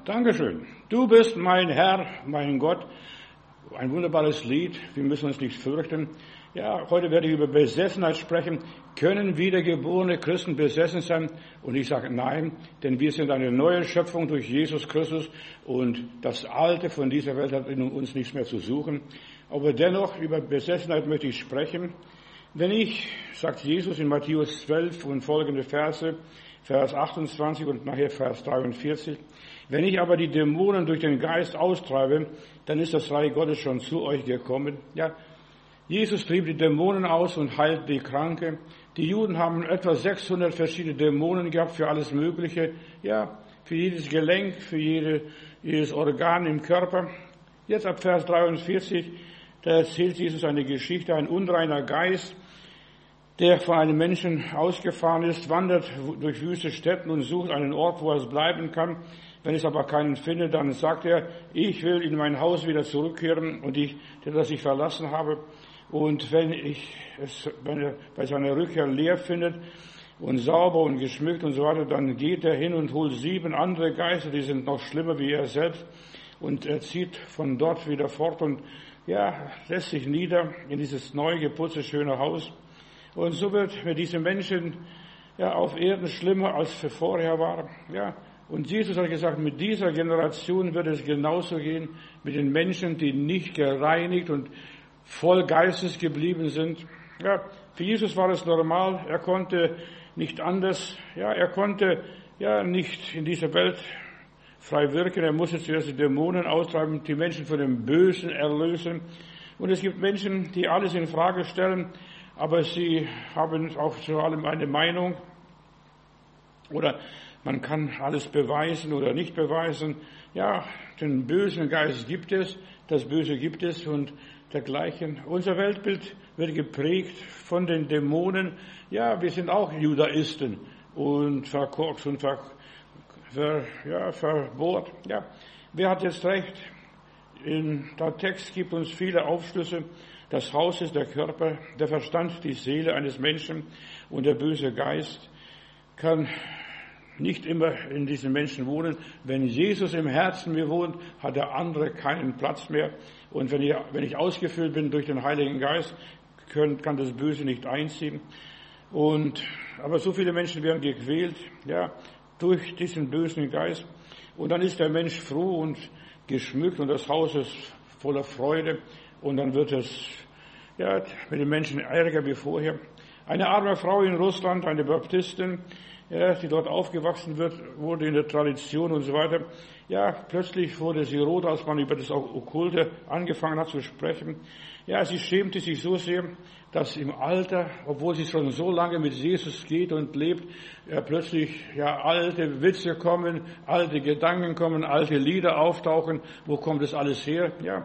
Dankeschön. Du bist mein Herr, mein Gott. Ein wunderbares Lied. Wir müssen uns nicht fürchten. Ja, heute werde ich über Besessenheit sprechen. Können wiedergeborene Christen besessen sein? Und ich sage nein, denn wir sind eine neue Schöpfung durch Jesus Christus und das Alte von dieser Welt hat in uns nichts mehr zu suchen. Aber dennoch über Besessenheit möchte ich sprechen. Wenn ich, sagt Jesus in Matthäus 12 und folgende Verse, Vers 28 und nachher Vers 43, wenn ich aber die Dämonen durch den Geist austreibe, dann ist das Reich Gottes schon zu euch gekommen. Ja, Jesus trieb die Dämonen aus und heilt die Kranke. Die Juden haben etwa 600 verschiedene Dämonen gehabt für alles Mögliche. Ja, für jedes Gelenk, für jedes Organ im Körper. Jetzt ab Vers 43, da erzählt Jesus eine Geschichte, ein unreiner Geist, der von einem Menschen ausgefahren ist, wandert durch wüste Städten und sucht einen Ort, wo er bleiben kann. Wenn es aber keinen findet, dann sagt er, ich will in mein Haus wieder zurückkehren und das ich verlassen habe. Und wenn er bei seiner Rückkehr leer findet und sauber und geschmückt und so weiter, dann geht er hin und holt 7 andere Geister, die sind noch schlimmer wie er selbst. Und er zieht von dort wieder fort und ja, lässt sich nieder in dieses neu geputzte, schöne Haus. Und so wird mit diesen Menschen ja auf Erden schlimmer als vorher war. Ja, und Jesus hat gesagt, mit dieser Generation wird es genauso gehen mit den Menschen, die nicht gereinigt und voll Geistes geblieben sind. Ja, für Jesus war es normal. Er konnte nicht anders. Ja, er konnte ja nicht in dieser Welt frei wirken. Er musste zuerst die Dämonen austreiben, die Menschen von dem Bösen erlösen. Und es gibt Menschen, die alles in Frage stellen, aber sie haben auch zu allem eine Meinung. Oder man kann alles beweisen oder nicht beweisen. Ja, den bösen Geist gibt es, das Böse gibt es und dergleichen. Unser Weltbild wird geprägt von den Dämonen. Ja, wir sind auch Judaisten und verkorkst und verbohrt. Ja, wer hat jetzt recht? Der Text gibt uns viele Aufschlüsse. Das Haus ist der Körper, der Verstand, die Seele eines Menschen und der böse Geist kann nicht immer in diesen Menschen wohnen. Wenn Jesus im Herzen mir wohnt, hat der andere keinen Platz mehr. Und wenn ich ausgefüllt bin durch den Heiligen Geist, kann das Böse nicht einziehen. Aber so viele Menschen werden gequält, ja, durch diesen bösen Geist. Und dann ist der Mensch froh und geschmückt und das Haus ist voller Freude. Und dann wird es, ja, mit den Menschen ärger wie vorher. Eine arme Frau in Russland, eine Baptistin, ja, die dort aufgewachsen wurde in der Tradition und so weiter. Ja, plötzlich wurde sie rot, als man über das Okkulte angefangen hat zu sprechen. Ja, sie schämte sich so sehr, dass im Alter, obwohl sie schon so lange mit Jesus geht und lebt, ja, plötzlich ja alte Witze kommen, alte Gedanken kommen, alte Lieder auftauchen. Wo kommt das alles her? Ja,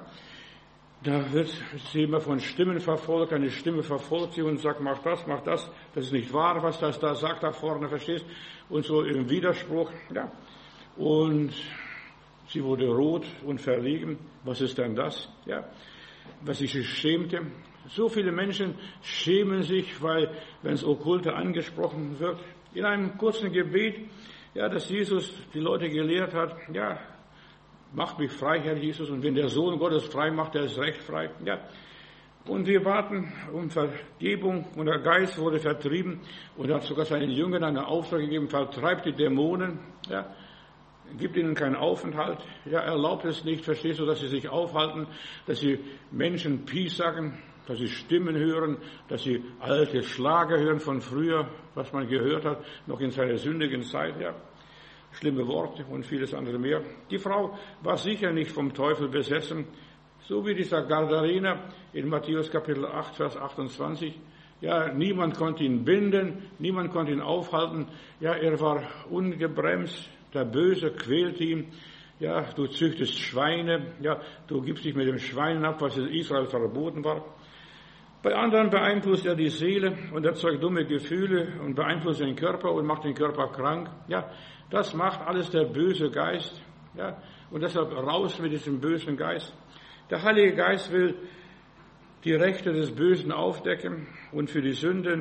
da wird sie immer von Stimmen verfolgt, eine Stimme verfolgt sie und sagt, mach das, das ist nicht wahr, was das da sagt da vorne, verstehst? Und so im Widerspruch, ja. Und sie wurde rot und verlegen. Was ist denn das? Ja, was sich schämte. So viele Menschen schämen sich, weil, wenn es Okkulte angesprochen wird, in einem kurzen Gebet, ja, dass Jesus die Leute gelehrt hat, ja, macht mich frei, Herr Jesus, und wenn der Sohn Gottes frei macht, der ist recht frei. Ja. Und wir warten um Vergebung und der Geist wurde vertrieben und er hat sogar seinen Jüngern einen Auftrag gegeben, vertreibt die Dämonen, ja, gibt ihnen keinen Aufenthalt, ja, erlaubt es nicht, verstehst du, dass sie sich aufhalten, dass sie Menschen Peace sagen, dass sie Stimmen hören, dass sie alte Schlager hören von früher, was man gehört hat, noch in seiner sündigen Zeit, ja. Schlimme Worte und vieles andere mehr. Die Frau war sicher nicht vom Teufel besessen, so wie dieser Gadarener in Matthäus Kapitel 8, Vers 28. Ja, niemand konnte ihn binden, niemand konnte ihn aufhalten. Ja, er war ungebremst, der Böse quälte ihn. Ja, du züchtest Schweine, ja, du gibst dich mit dem Schweinen ab, was in Israel verboten war. Bei anderen beeinflusst er die Seele und erzeugt dumme Gefühle und beeinflusst den Körper und macht den Körper krank. Ja, das macht alles der böse Geist. Ja, und deshalb raus mit diesem bösen Geist. Der Heilige Geist will die Rechte des Bösen aufdecken und für die Sünden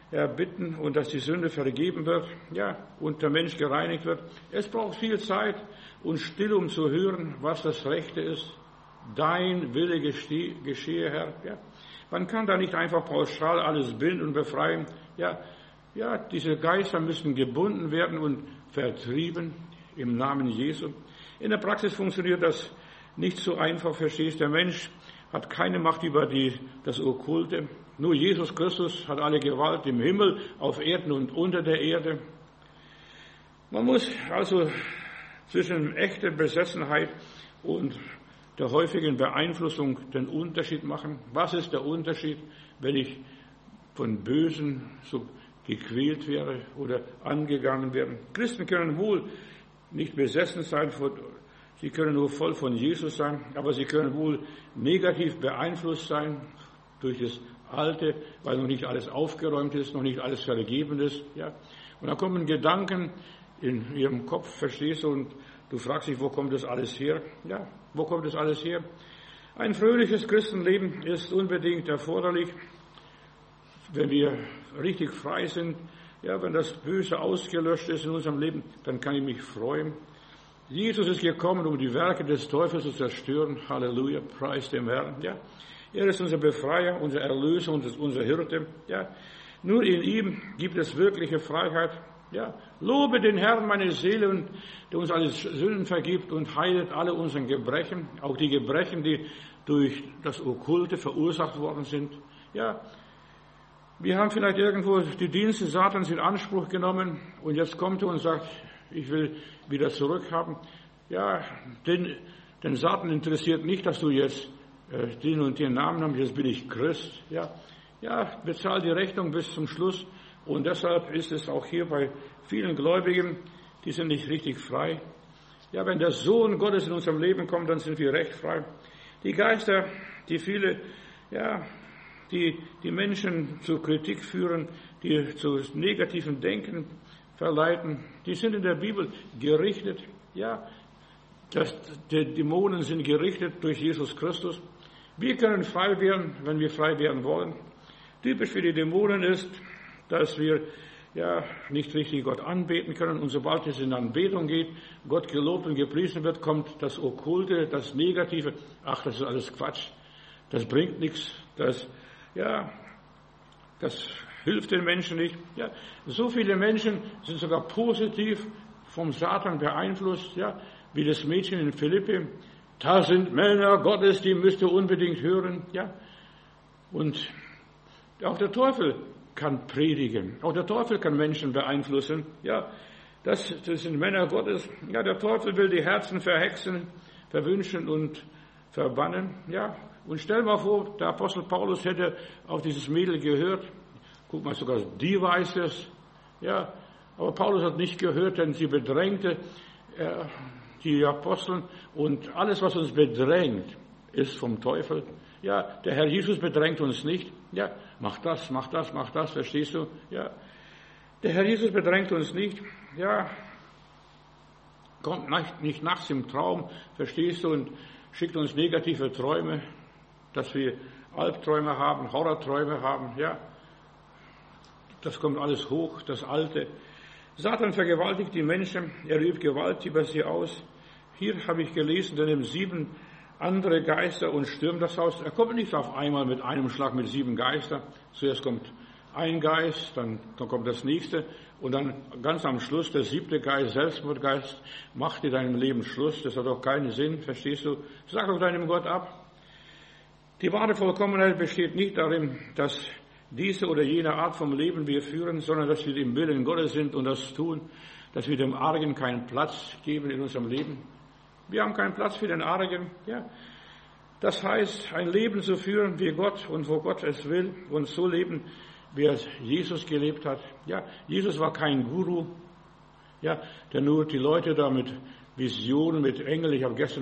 bitten und dass die Sünde vergeben wird, ja, und der Mensch gereinigt wird. Es braucht viel Zeit und Stille, um zu hören, was das Rechte ist. Dein Wille geschehe, Herr. Ja. Man kann da nicht einfach pauschal alles binden und befreien. Ja, diese Geister müssen gebunden werden und vertrieben im Namen Jesu. In der Praxis funktioniert das nicht so einfach, verstehst du? Der Mensch hat keine Macht über das Okkulte. Nur Jesus Christus hat alle Gewalt im Himmel, auf Erden und unter der Erde. Man muss also zwischen echter Besessenheit und der häufigen Beeinflussung den Unterschied machen. Was ist der Unterschied, wenn ich von Bösen so gequält wäre oder angegangen wäre? Christen können wohl nicht besessen sein, sie können nur voll von Jesus sein, aber sie können wohl negativ beeinflusst sein durch das Alte, weil noch nicht alles aufgeräumt ist, noch nicht alles vergeben ist. Ja. Und dann kommen Gedanken in ihrem Kopf, verstehst du, und du fragst dich, wo kommt das alles her? Ja, wo kommt das alles her? Ein fröhliches Christenleben ist unbedingt erforderlich, wenn wir richtig frei sind. Ja, wenn das Böse ausgelöscht ist in unserem Leben, dann kann ich mich freuen. Jesus ist gekommen, um die Werke des Teufels zu zerstören. Halleluja, preis dem Herrn. Ja, er ist unser Befreier, unser Erlöser und unser Hirte. Ja, nur in ihm gibt es wirkliche Freiheit. Ja, lobe den Herrn, meine Seele, der uns alle Sünden vergibt und heilet alle unseren Gebrechen, auch die Gebrechen, die durch das Okkulte verursacht worden sind. Ja, wir haben vielleicht irgendwo die Dienste Satans in Anspruch genommen und jetzt kommt er und sagt, ich will wieder zurückhaben. Ja, den Satan interessiert nicht, dass du jetzt den und den Namen hast, jetzt bin ich Christ. Ja, bezahl die Rechnung bis zum Schluss. Und deshalb ist es auch hier bei vielen Gläubigen, die sind nicht richtig frei. Ja, wenn der Sohn Gottes in unserem Leben kommt, dann sind wir recht frei. Die Geister, die viele, ja, die Menschen zur Kritik führen, die zu negativen Denken verleiten, die sind in der Bibel gerichtet. Ja, die Dämonen sind gerichtet durch Jesus Christus. Wir können frei werden, wenn wir frei werden wollen. Typisch für die Dämonen ist, dass wir nicht richtig Gott anbeten können. Und sobald es in Anbetung geht, Gott gelobt und gepriesen wird, kommt das Okkulte, das Negative. Ach, das ist alles Quatsch. Das bringt nichts. Das hilft den Menschen nicht. Ja, so viele Menschen sind sogar positiv vom Satan beeinflusst, ja, wie das Mädchen in Philippi. Da sind Männer Gottes, die müsst ihr unbedingt hören. Ja, und auch der Teufel kann predigen. Auch der Teufel kann Menschen beeinflussen. Ja, das sind Männer Gottes. Ja, der Teufel will die Herzen verhexen, verwünschen und verbannen. Ja, und stell mal vor, der Apostel Paulus hätte auf dieses Mädel gehört. Guck mal, sogar die weiß es. Ja, aber Paulus hat nicht gehört, denn sie bedrängte die Aposteln. Und alles, was uns bedrängt, ist vom Teufel. Ja, der Herr Jesus bedrängt uns nicht. Ja, mach das, verstehst du? Ja, der Herr Jesus bedrängt uns nicht. Ja, kommt nicht nachts im Traum, verstehst du, und schickt uns negative Träume, dass wir Albträume haben, Horrorträume haben. Ja, das kommt alles hoch, das Alte. Satan vergewaltigt die Menschen, er übt Gewalt über sie aus. Hier habe ich gelesen, er nimmt 7 andere Geister und stürmt das Haus. Er kommt nicht auf einmal mit einem Schlag mit 7 Geistern. Zuerst kommt ein Geist, dann kommt das nächste und dann ganz am Schluss der 7. Geist, Selbstmordgeist, macht in deinem Leben Schluss. Das hat doch keinen Sinn, verstehst du? Sag doch deinem Gott ab. Die wahre Vollkommenheit besteht nicht darin, dass diese oder jene Art vom Leben wir führen, sondern dass wir im Willen Gottes sind und das tun, dass wir dem Argen keinen Platz geben in unserem Leben. Wir haben keinen Platz für den Argen. Ja. Das heißt, ein Leben zu führen wie Gott und wo Gott es will und so leben, wie es Jesus gelebt hat. Ja, Jesus war kein Guru, ja, der nur die Leute da mit Visionen, mit Engeln. Ich habe gestern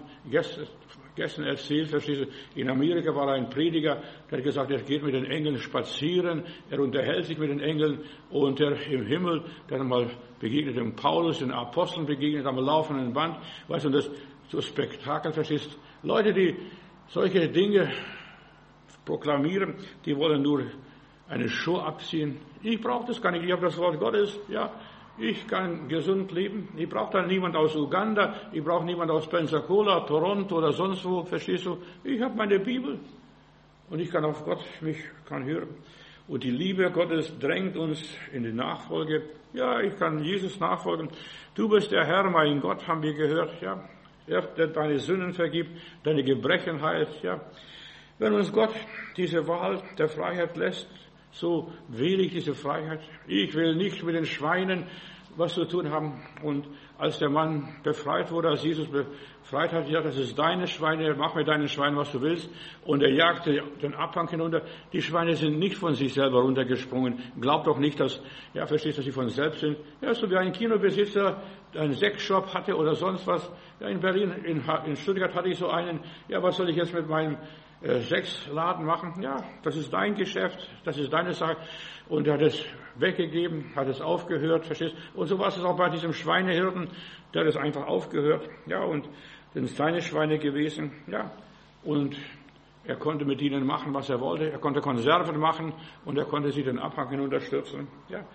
erzählt, verstehst du, in Amerika war ein Prediger, der hat gesagt, er geht mit den Engeln spazieren, er unterhält sich mit den Engeln und er im Himmel, der hat mal begegnet dem Paulus, den Aposteln begegnet, am laufenden Band, weißt du, das so Spektakel, verstehst du. Leute, die solche Dinge proklamieren, die wollen nur eine Show abziehen. Ich brauche das gar nicht. Ich habe das Wort Gottes. Ja, ich kann gesund leben. Ich brauche da niemand aus Uganda. Ich brauche niemand aus Pensacola, Toronto oder sonst wo. Verstehst du? Ich habe meine Bibel. Und ich kann auf Gott mich hören. Und die Liebe Gottes drängt uns in die Nachfolge. Ja, ich kann Jesus nachfolgen. Du bist der Herr, mein Gott, haben wir gehört. Ja, er, der deine Sünden vergibt, deine Gebrechen heilt. Ja, wenn uns Gott diese Wahl der Freiheit lässt, so wähle ich diese Freiheit. Ich will nicht mit den Schweinen was zu tun haben. Und als der Mann befreit wurde, als Jesus befreit hat, ja, das ist deine Schweine, mach mit deinen Schweinen, was du willst. Und er jagte den Abhang hinunter. Die Schweine sind nicht von sich selber runtergesprungen. Glaubt doch nicht, dass, ja, verstehst du, dass sie von selbst sind. Ja, so wie ein Kinobesitzer einen Sexshop hatte oder sonst was. Ja, in Berlin, in Stuttgart hatte ich so einen. Ja, was soll ich jetzt mit meinem Sexladen machen? Ja, das ist dein Geschäft, das ist deine Sache. Und er hat es weggegeben, hat es aufgehört, verstehst? Und so war es auch bei diesem Schweinehirten, der hat es einfach aufgehört. Ja, und sind seine Schweine gewesen. Ja, und er konnte mit ihnen machen, was er wollte. Er konnte Konserven machen und er konnte sie den Abhang hinunterstürzen. Ja,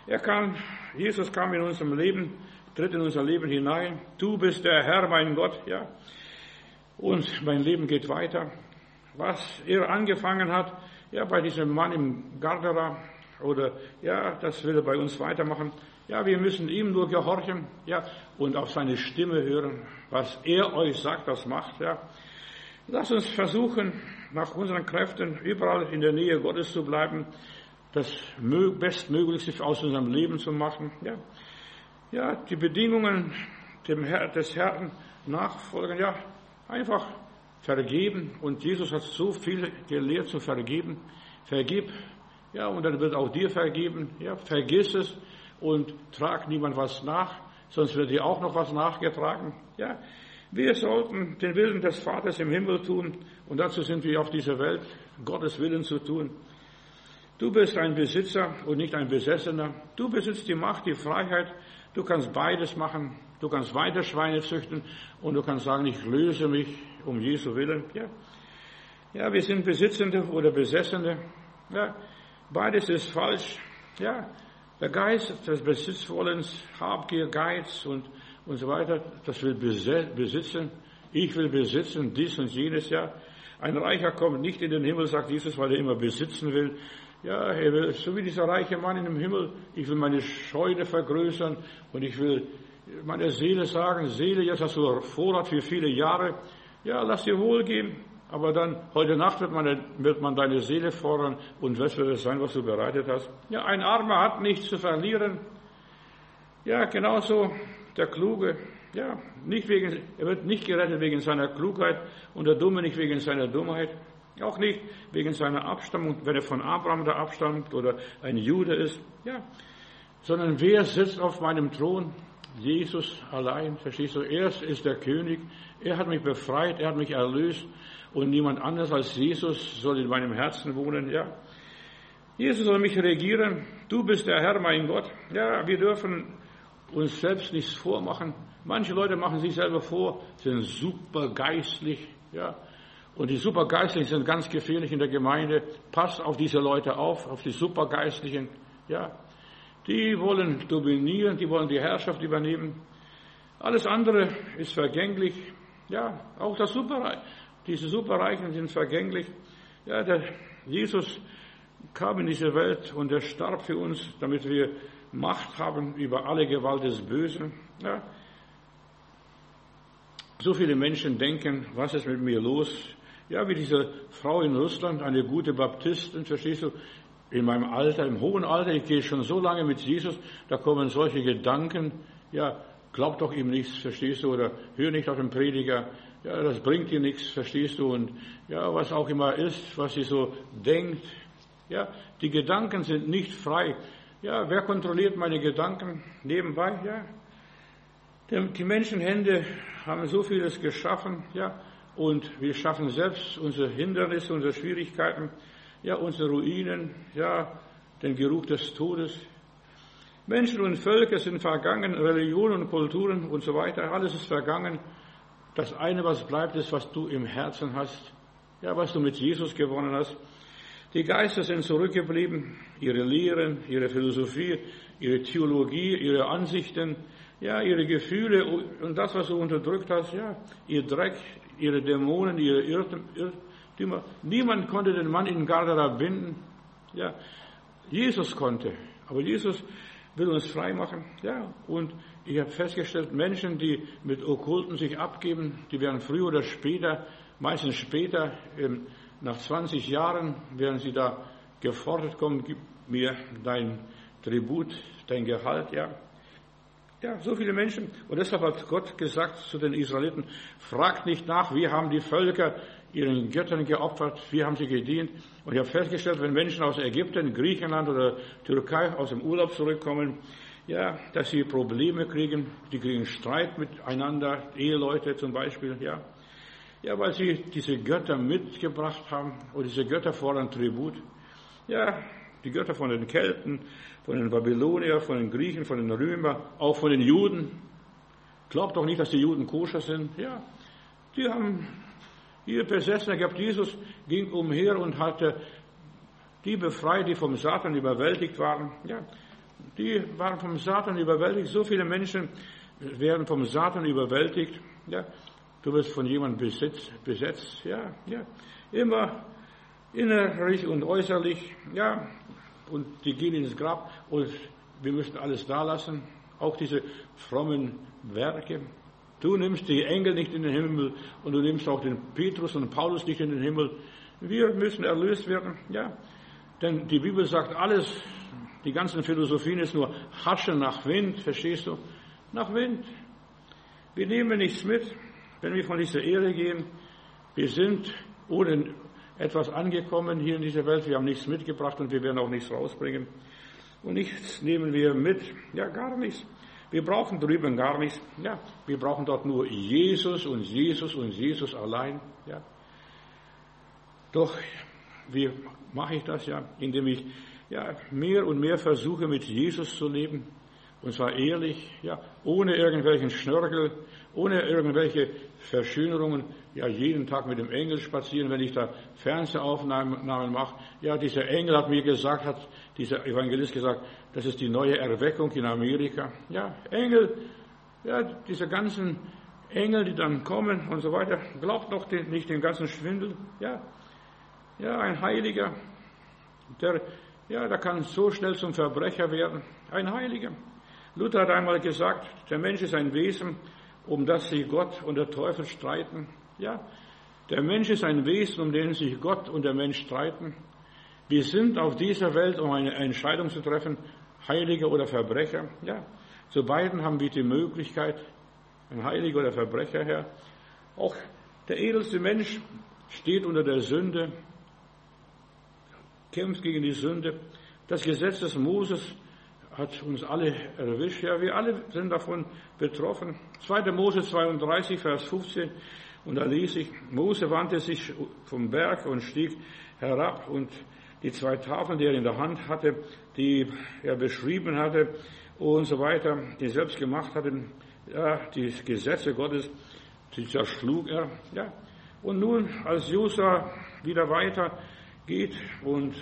Jesus kam in unserem Leben, tritt in unser Leben hinein. Du bist der Herr, mein Gott. Ja, und mein Leben geht weiter. Was er angefangen hat, ja, bei diesem Mann im Gardera, oder, ja, das will er bei uns weitermachen. Ja, wir müssen ihm nur gehorchen, ja, und auf seine Stimme hören. Was er euch sagt, das macht, ja. Lasst uns versuchen, nach unseren Kräften überall in der Nähe Gottes zu bleiben, das Bestmöglichste aus unserem Leben zu machen, ja. Ja, die Bedingungen des Herrn nachfolgen, ja, einfach vergeben. Und Jesus hat so viel gelehrt zu vergeben. Vergib, ja, und dann wird auch dir vergeben. Ja, vergiss es und trag niemand was nach, sonst wird dir auch noch was nachgetragen. Ja, wir sollten den Willen des Vaters im Himmel tun und dazu sind wir auf dieser Welt, Gottes Willen zu tun. Du bist ein Besitzer und nicht ein Besessener. Du besitzt die Macht, die Freiheit. Du kannst beides machen. Du kannst weiter Schweine züchten und du kannst sagen, ich löse mich um Jesu Willen. Ja, ja, wir sind Besitzende oder Besessene. Ja, beides ist falsch. Ja, der Geist des Besitzwollens, Habgier, Geiz und so weiter, das will besitzen. Ich will besitzen, dies und jenes. Ja, ein Reicher kommt nicht in den Himmel, sagt Jesus, weil er immer besitzen will. Ja, er will, so wie dieser reiche Mann in dem Himmel, ich will meine Scheune vergrößern und ich will meiner Seele sagen, Seele, jetzt hast du Vorrat für viele Jahre. Ja, lass dir wohl gehen. Aber dann, heute Nacht wird man deine Seele fordern und was wird es sein, was du bereitet hast? Ja, ein Armer hat nichts zu verlieren. Ja, genauso der Kluge. Ja, er wird nicht gerettet wegen seiner Klugheit und der Dumme nicht wegen seiner Dummheit. Auch nicht wegen seiner Abstammung, wenn er von Abraham da abstammt oder ein Jude ist. Ja, sondern wer sitzt auf meinem Thron? Jesus allein, verstehst du? Er ist der König. Er hat mich befreit, er hat mich erlöst und niemand anderes als Jesus soll in meinem Herzen wohnen. Ja, Jesus soll mich regieren. Du bist der Herr, mein Gott. Ja, wir dürfen uns selbst nichts vormachen. Manche Leute machen sich selber vor, sind super geistlich. Ja, und die Supergeistlichen sind ganz gefährlich in der Gemeinde. Pass auf diese Leute auf die Supergeistlichen. Ja, die wollen dominieren, die wollen die Herrschaft übernehmen. Alles andere ist vergänglich. Ja, auch das Superreich. Diese Superreichen sind vergänglich. Ja, der Jesus kam in diese Welt und er starb für uns, damit wir Macht haben über alle Gewalt des Bösen. Ja. So viele Menschen denken, was ist mit mir los? Ja, wie diese Frau in Russland, eine gute Baptistin, verstehst du? In meinem Alter, im hohen Alter, ich gehe schon so lange mit Jesus, da kommen solche Gedanken, ja, glaub doch ihm nichts, verstehst du, oder hör nicht auf den Prediger, ja, das bringt dir nichts, verstehst du, und ja, was auch immer ist, was sie so denkt, ja, die Gedanken sind nicht frei. Ja, wer kontrolliert meine Gedanken nebenbei, ja? Die Menschenhände haben so vieles geschaffen, ja, und wir schaffen selbst unsere Hindernisse, unsere Schwierigkeiten, ja, unsere Ruinen, ja, den Geruch des Todes. Menschen und Völker sind vergangen, Religionen und Kulturen und so weiter, alles ist vergangen. Das eine, was bleibt, ist, was du im Herzen hast, ja, was du mit Jesus gewonnen hast. Die Geister sind zurückgeblieben, ihre Lehren, ihre Philosophie, ihre Theologie, ihre Ansichten, ja, ihre Gefühle und das, was du unterdrückt hast, ja, ihr Dreck, ihre Dämonen, ihre Irrtümer. Niemand konnte den Mann in Gadara binden. Ja, Jesus konnte, aber Jesus will uns frei machen. Ja, und ich habe festgestellt, Menschen, die mit Okkulten sich abgeben, die werden früher oder später, meistens später, nach 20 Jahren, werden sie da gefordert kommen, gib mir dein Tribut, dein Gehalt, ja. Ja, so viele Menschen. Und deshalb hat Gott gesagt zu den Israeliten, fragt nicht nach, wie haben die Völker ihren Göttern geopfert, wie haben sie gedient. Und ich habe festgestellt, wenn Menschen aus Ägypten, Griechenland oder Türkei aus dem Urlaub zurückkommen, ja, dass sie Probleme kriegen, die kriegen Streit miteinander, Eheleute zum Beispiel, ja. Ja, weil sie diese Götter mitgebracht haben und diese Götter fordern Tribut. Ja, die Götter von den Kelten, von den Babyloniern, von den Griechen, von den Römern, auch von den Juden. Glaubt doch nicht, dass die Juden koscher sind. Ja, die haben ihr Besessener gehabt. Jesus ging umher und hatte die befreit, die vom Satan überwältigt waren. Ja, die waren vom Satan überwältigt. So viele Menschen werden vom Satan überwältigt. Ja, du wirst von jemandem besetzt. Ja, ja, immer innerlich und äußerlich. Ja, und die gehen ins Grab und wir müssen alles da lassen, auch diese frommen Werke. Du nimmst die Engel nicht in den Himmel und du nimmst auch den Petrus und Paulus nicht in den Himmel. Wir müssen erlöst werden, ja. Denn die Bibel sagt alles, die ganzen Philosophien ist nur Haschen nach Wind, verstehst du? Nach Wind. Wir nehmen nichts mit, wenn wir von dieser Erde gehen. Wir sind ohne etwas angekommen hier in dieser Welt. Wir haben nichts mitgebracht und wir werden auch nichts rausbringen. Und nichts nehmen wir mit. Ja, gar nichts. Wir brauchen drüben gar nichts. Ja, wir brauchen dort nur Jesus und Jesus und Jesus allein. Ja. Doch, wie mache ich das ja? Indem ich ja mehr und mehr versuche, mit Jesus zu leben. Und zwar ehrlich, ja, ohne irgendwelchen Schnörkel, ohne irgendwelche Verschönerungen, ja, jeden Tag mit dem Engel spazieren, wenn ich da Fernsehaufnahmen mache. Ja, dieser Engel hat mir gesagt, hat dieser Evangelist gesagt, das ist die neue Erweckung in Amerika. Ja, Engel, ja, diese ganzen Engel, die dann kommen und so weiter, glaubt doch nicht den ganzen Schwindel. Ja, ja, ein Heiliger, der kann so schnell zum Verbrecher werden. Ein Heiliger. Luther hat einmal gesagt, der Mensch ist ein Wesen, um das sich Gott und der Teufel streiten. Ja, der Mensch ist ein Wesen, um den sich Gott und der Mensch streiten. Wir sind auf dieser Welt, um eine Entscheidung zu treffen, Heiliger oder Verbrecher. Ja, zu beiden haben wir die Möglichkeit, ein Heiliger oder Verbrecher, Herr. Auch der edelste Mensch steht unter der Sünde, kämpft gegen die Sünde. Das Gesetz des Moses hat uns alle erwischt. Ja, wir alle sind davon betroffen. 2. Mose 32, Vers 15. Und da lese ich, Mose wandte sich vom Berg und stieg herab und die 2 Tafeln, die er in der Hand hatte, die er beschrieben hatte und so weiter, die er selbst gemacht hatte, ja, die Gesetze Gottes, die zerschlug er. Ja. Und nun, als Josua wieder weiter geht und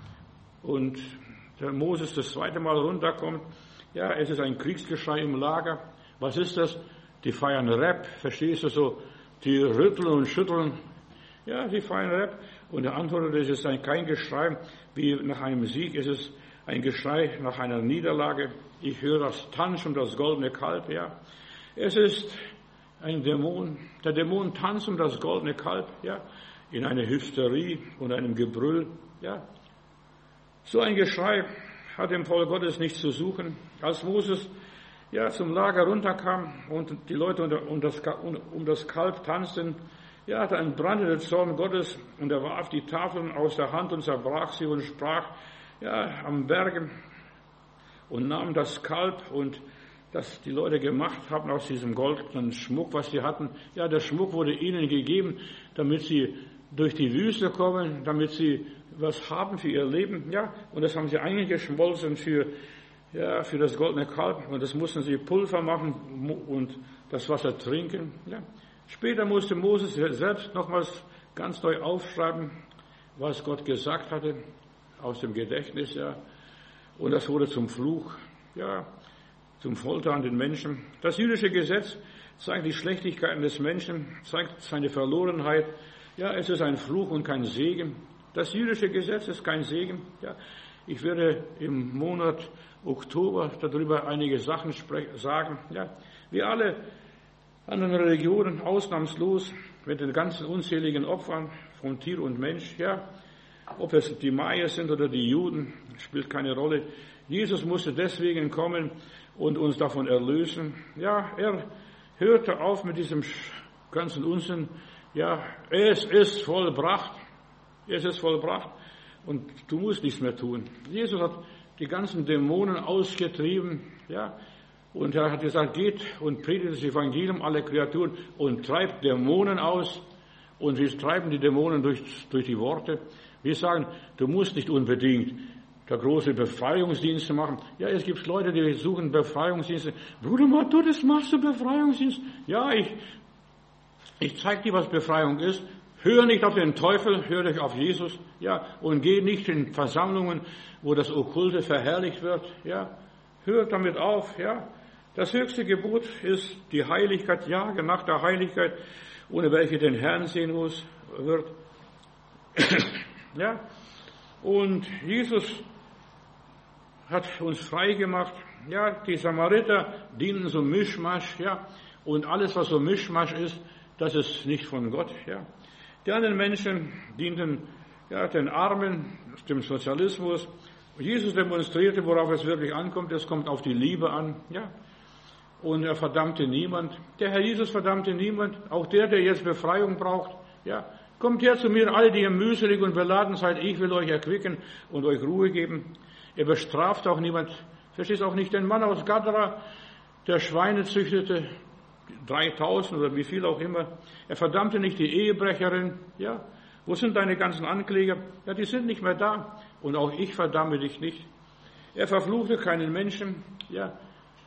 der Moses das 2. Mal runterkommt, ja, es ist ein Kriegsgeschrei im Lager. Was ist das? Die feiern Rap, verstehst du so? Die rütteln und schütteln. Ja, die feiern Rap. Und er antwortet, es ist kein Geschrei wie nach einem Sieg, es ist ein Geschrei nach einer Niederlage. Ich höre das Tanz um das goldene Kalb, ja. Es ist ein Dämon. Der Dämon tanzt um das goldene Kalb, ja, in einer Hysterie und einem Gebrüll, ja. So ein Geschrei hat im Volk Gottes nichts zu suchen. Als Moses ja zum Lager runterkam und die Leute um das Kalb tanzten, ja, da entbrannte der Zorn Gottes und er warf die Tafeln aus der Hand und zerbrach sie und sprach, ja, am Berge und nahm das Kalb und das die Leute gemacht haben aus diesem goldenen Schmuck, was sie hatten. Ja, der Schmuck wurde ihnen gegeben, damit sie durch die Wüste kommen, damit sie was haben für ihr Leben. Ja, und das haben sie eingeschmolzen für das goldene Kalb. Und das mussten sie Pulver machen und das Wasser trinken. Ja. Später musste Moses selbst nochmals ganz neu aufschreiben, was Gott gesagt hatte, aus dem Gedächtnis, ja. Und das wurde zum Fluch, ja, zum Folter an den Menschen. Das jüdische Gesetz zeigt die Schlechtigkeiten des Menschen, zeigt seine Verlorenheit. Ja, es ist ein Fluch und kein Segen. Das jüdische Gesetz ist kein Segen. Ja, ich werde im Monat Oktober darüber einige Sachen sagen. Ja, wir alle anderen Religionen ausnahmslos mit den ganzen unzähligen Opfern von Tier und Mensch, ja, ob es die Maya sind oder die Juden, spielt keine Rolle. Jesus musste deswegen kommen und uns davon erlösen. Ja, er hörte auf mit diesem ganzen Unsinn. Ja, es ist vollbracht. Es ist vollbracht. Und du musst nichts mehr tun. Jesus hat die ganzen Dämonen ausgetrieben. Ja, und er hat gesagt, geht und predigt das Evangelium aller Kreaturen und treibt Dämonen aus. Und wir treiben die Dämonen durch die Worte. Wir sagen, du musst nicht unbedingt der große Befreiungsdienste machen. Ja, es gibt Leute, die suchen Befreiungsdienste. Bruder Matthäus, machst du Befreiungsdienst? Ja, ich zeige dir, was Befreiung ist. Hör nicht auf den Teufel, hör dich auf Jesus. Ja, und geh nicht in Versammlungen, wo das Okkulte verherrlicht wird. Ja, hör damit auf. Ja, das höchste Gebot ist die Heiligkeit. Ja, nach der Heiligkeit, ohne welche den Herrn sehen muss, wird. Ja, und Jesus hat uns frei gemacht. Ja, die Samariter dienen so Mischmasch, ja, und alles, was so Mischmasch ist, das ist nicht von Gott, ja. Die anderen Menschen dienten, ja, den Armen, dem Sozialismus. Jesus demonstrierte, worauf es wirklich ankommt. Es kommt auf die Liebe an, ja. Und er verdammte niemand. Der Herr Jesus verdammte niemand. Auch der jetzt Befreiung braucht, ja. Kommt her zu mir, alle, die ihr mühselig und beladen seid, ich will euch erquicken und euch Ruhe geben. Er bestraft auch niemand. Verstehst auch nicht den Mann aus Gadara, der Schweine züchtete, 3000 oder wie viel auch immer. Er verdammte nicht die Ehebrecherin. Ja, wo sind deine ganzen Ankläger? Ja, die sind nicht mehr da. Und auch ich verdamme dich nicht. Er verfluchte keinen Menschen. Ja,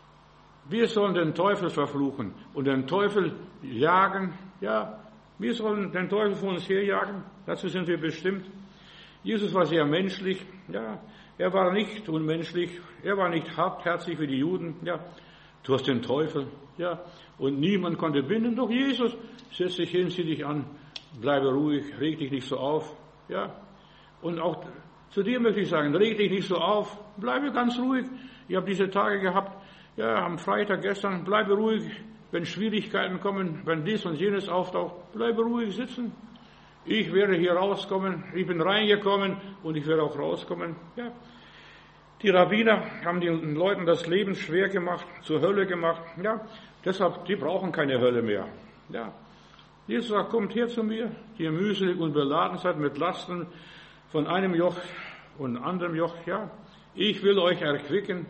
wir sollen den Teufel verfluchen und den Teufel jagen. Ja, wir sollen den Teufel von uns herjagen. Dazu sind wir bestimmt. Jesus war sehr menschlich. Ja, er war nicht unmenschlich. Er war nicht hartherzig wie die Juden. Ja, du hast den Teufel. Ja, und niemand konnte binden. Doch Jesus, setz dich hin, zieh dich an, bleibe ruhig, reg dich nicht so auf. Ja, und auch zu dir möchte ich sagen, reg dich nicht so auf, bleibe ganz ruhig. Ich habe diese Tage gehabt, ja, am Freitag gestern, bleibe ruhig. Wenn Schwierigkeiten kommen, wenn dies und jenes auftaucht, bleibe ruhig sitzen. Ich werde hier rauskommen, ich bin reingekommen und ich werde auch rauskommen. Ja. Die Rabbiner haben den Leuten das Leben schwer gemacht, zur Hölle gemacht. Ja. Deshalb, die brauchen keine Hölle mehr. Ja. Jesus sagt, kommt her zu mir, die ihr mühselig und beladen seid mit Lasten von einem Joch und anderem Joch. Ja. Ich will euch erquicken.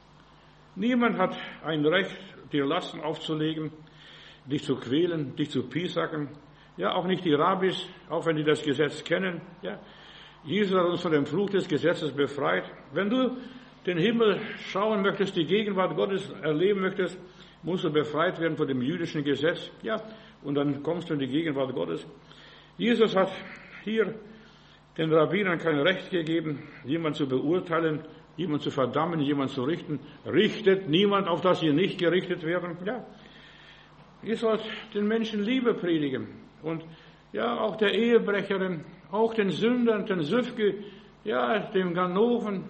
Niemand hat ein Recht, dir Lasten aufzulegen, dich zu quälen, dich zu piesacken. Ja, auch nicht die Rabbis, auch wenn die das Gesetz kennen. Ja, Jesus hat uns von dem Fluch des Gesetzes befreit. Wenn du den Himmel schauen möchtest, die Gegenwart Gottes erleben möchtest, musst du befreit werden von dem jüdischen Gesetz. Ja, und dann kommst du in die Gegenwart Gottes. Jesus hat hier den Rabbinern kein Recht gegeben, jemanden zu beurteilen, jemanden zu verdammen, jemanden zu richten. Richtet niemand, auf das sie nicht gerichtet werden. Ja, ihr sollt den Menschen Liebe predigen. Und ja, auch der Ehebrecherin, auch den Sündern, den Süfke, ja, dem Ganoven,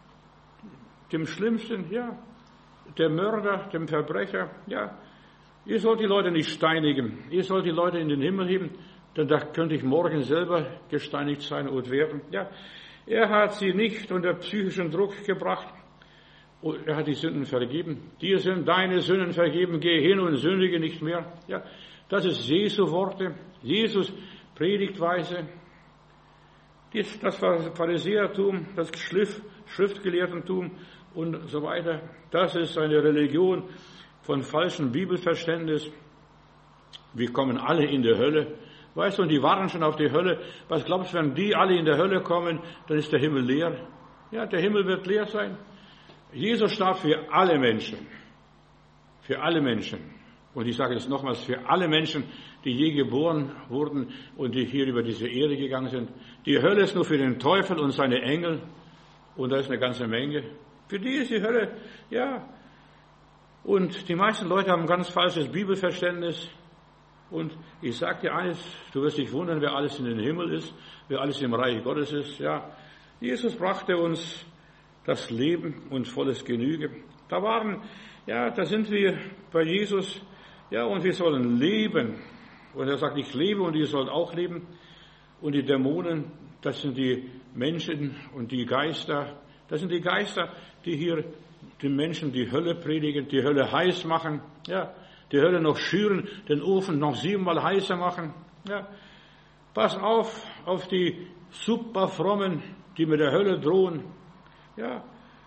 dem Schlimmsten, ja, dem Mörder, dem Verbrecher, ja. Ihr sollt die Leute nicht steinigen. Ihr sollt die Leute in den Himmel heben, denn da könnte ich morgen selber gesteinigt sein und werden. Ja, er hat sie nicht unter psychischen Druck gebracht. Und er hat die Sünden vergeben. Dir sind deine Sünden vergeben. Geh hin und sündige nicht mehr. Ja, das ist Jesu Worte. Jesus Predigtweise. Das Pharisäertum, das Schriftgelehrtentum und so weiter. Das ist eine Religion von falschem Bibelverständnis. Wir kommen alle in die Hölle. Weißt du, und die warten schon auf die Hölle. Was glaubst du, wenn die alle in der Hölle kommen, dann ist der Himmel leer? Ja, der Himmel wird leer sein. Jesus starb für alle Menschen. Für alle Menschen. Und ich sage es nochmals, für alle Menschen, die je geboren wurden und die hier über diese Erde gegangen sind. Die Hölle ist nur für den Teufel und seine Engel. Und da ist eine ganze Menge. Für die ist die Hölle, ja. Und die meisten Leute haben ein ganz falsches Bibelverständnis. Und ich sage dir eines, du wirst dich wundern, wer alles in den Himmel ist, wer alles im Reich Gottes ist. Ja, Jesus brachte uns das Leben und volles Genüge. Da sind wir bei Jesus, ja, und wir sollen leben. Und er sagt, ich lebe und ihr sollt auch leben. Und die Dämonen, das sind die Menschen und die Geister. Das sind die Geister, die hier den Menschen die Hölle predigen, die Hölle heiß machen. Ja, die Hölle noch schüren, den Ofen noch 7-mal heißer machen. Ja, pass auf die superfrommen, die mit der Hölle drohen. Ja,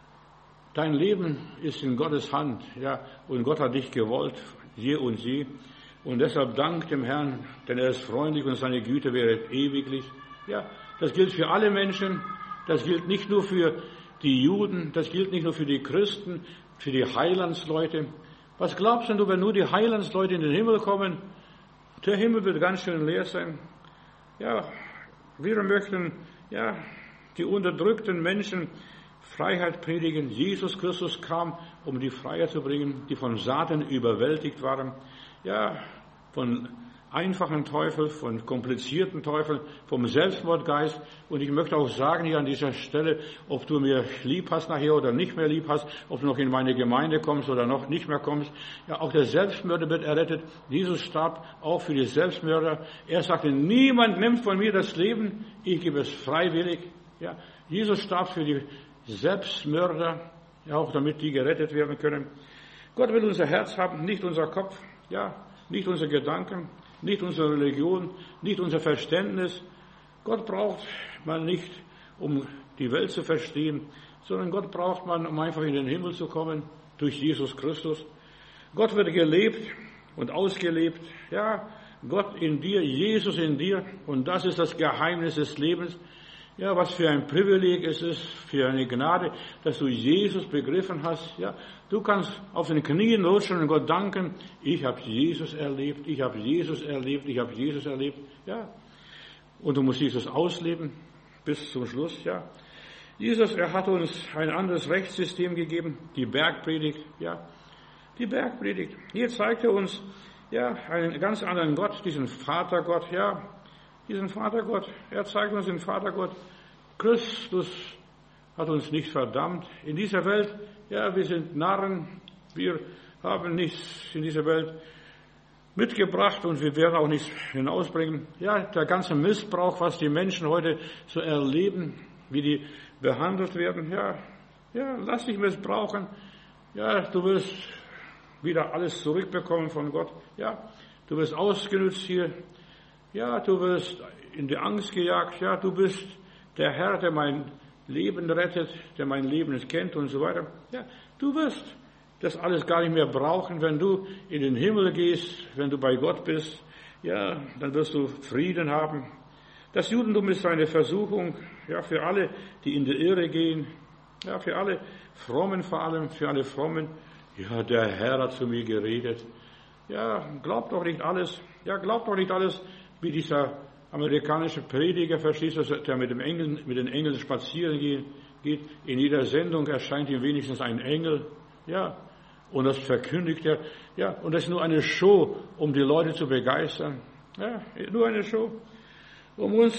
dein Leben ist in Gottes Hand. Ja, und Gott hat dich gewollt, je und sie. Und deshalb dank dem Herrn, denn er ist freundlich und seine Güte währet ewiglich. Ja, das gilt für alle Menschen. Das gilt nicht nur für die Juden, das gilt nicht nur für die Christen, für die Heilandsleute. Was glaubst du, wenn nur die Heilandsleute in den Himmel kommen? Der Himmel wird ganz schön leer sein. Ja, wir möchten, ja, die unterdrückten Menschen Freiheit predigen. Jesus Christus kam, um die Freiheit zu bringen, die von Satan überwältigt waren. Ja, von einfachen Teufel, von komplizierten Teufeln, vom Selbstmordgeist. Und ich möchte auch sagen hier an dieser Stelle, ob du mir lieb hast nachher oder nicht mehr lieb hast, ob du noch in meine Gemeinde kommst oder noch nicht mehr kommst. Ja, auch der Selbstmörder wird errettet. Jesus starb auch für die Selbstmörder. Er sagte, niemand nimmt von mir das Leben, ich gebe es freiwillig. Ja, Jesus starb für die Selbstmörder, ja, auch damit die gerettet werden können. Gott will unser Herz haben, nicht unser Kopf, ja, nicht unsere Gedanken, nicht unsere Religion, nicht unser Verständnis. Gott braucht man nicht, um die Welt zu verstehen, sondern Gott braucht man, um einfach in den Himmel zu kommen, durch Jesus Christus. Gott wird gelebt und ausgelebt. Ja, Gott in dir, Jesus in dir. Und das ist das Geheimnis des Lebens. Ja, was für ein Privileg es ist, für eine Gnade, dass du Jesus begriffen hast. Ja, du kannst auf den Knien rutschen und Gott danken. Ich habe Jesus erlebt, ich habe Jesus erlebt, ich habe Jesus erlebt. Ja, und du musst Jesus ausleben bis zum Schluss. Ja, Jesus, er hat uns ein anderes Rechtssystem gegeben, die Bergpredigt. Ja, die Bergpredigt. Hier zeigt er uns ja einen ganz anderen Gott, diesen Vatergott. Ja. Diesen Vatergott, er zeigt uns den Vatergott. Christus hat uns nicht verdammt. In dieser Welt, ja, wir sind Narren, wir haben nichts in dieser Welt mitgebracht und wir werden auch nichts hinausbringen. Ja, der ganze Missbrauch, was die Menschen heute so erleben, wie die behandelt werden, ja, lass dich missbrauchen. Ja, du wirst wieder alles zurückbekommen von Gott. Ja, du wirst ausgenutzt hier. Ja, du wirst in die Angst gejagt. Ja, du bist der Herr, der mein Leben rettet, der mein Leben kennt und so weiter. Ja, du wirst das alles gar nicht mehr brauchen, wenn du in den Himmel gehst, wenn du bei Gott bist. Ja, dann wirst du Frieden haben. Das Judentum ist eine Versuchung, ja, für alle, die in die Irre gehen. Ja, für alle Frommen vor allem, für alle Frommen. Ja, der Herr hat zu mir geredet. Ja, glaubt doch nicht alles. Ja, glaubt doch nicht alles, wie dieser amerikanische Prediger, verstehst du, der mit den Engeln spazieren geht. In jeder Sendung erscheint ihm wenigstens ein Engel. Ja, und das verkündigt er. Ja, und das ist nur eine Show, um die Leute zu begeistern. Ja, nur eine Show, um uns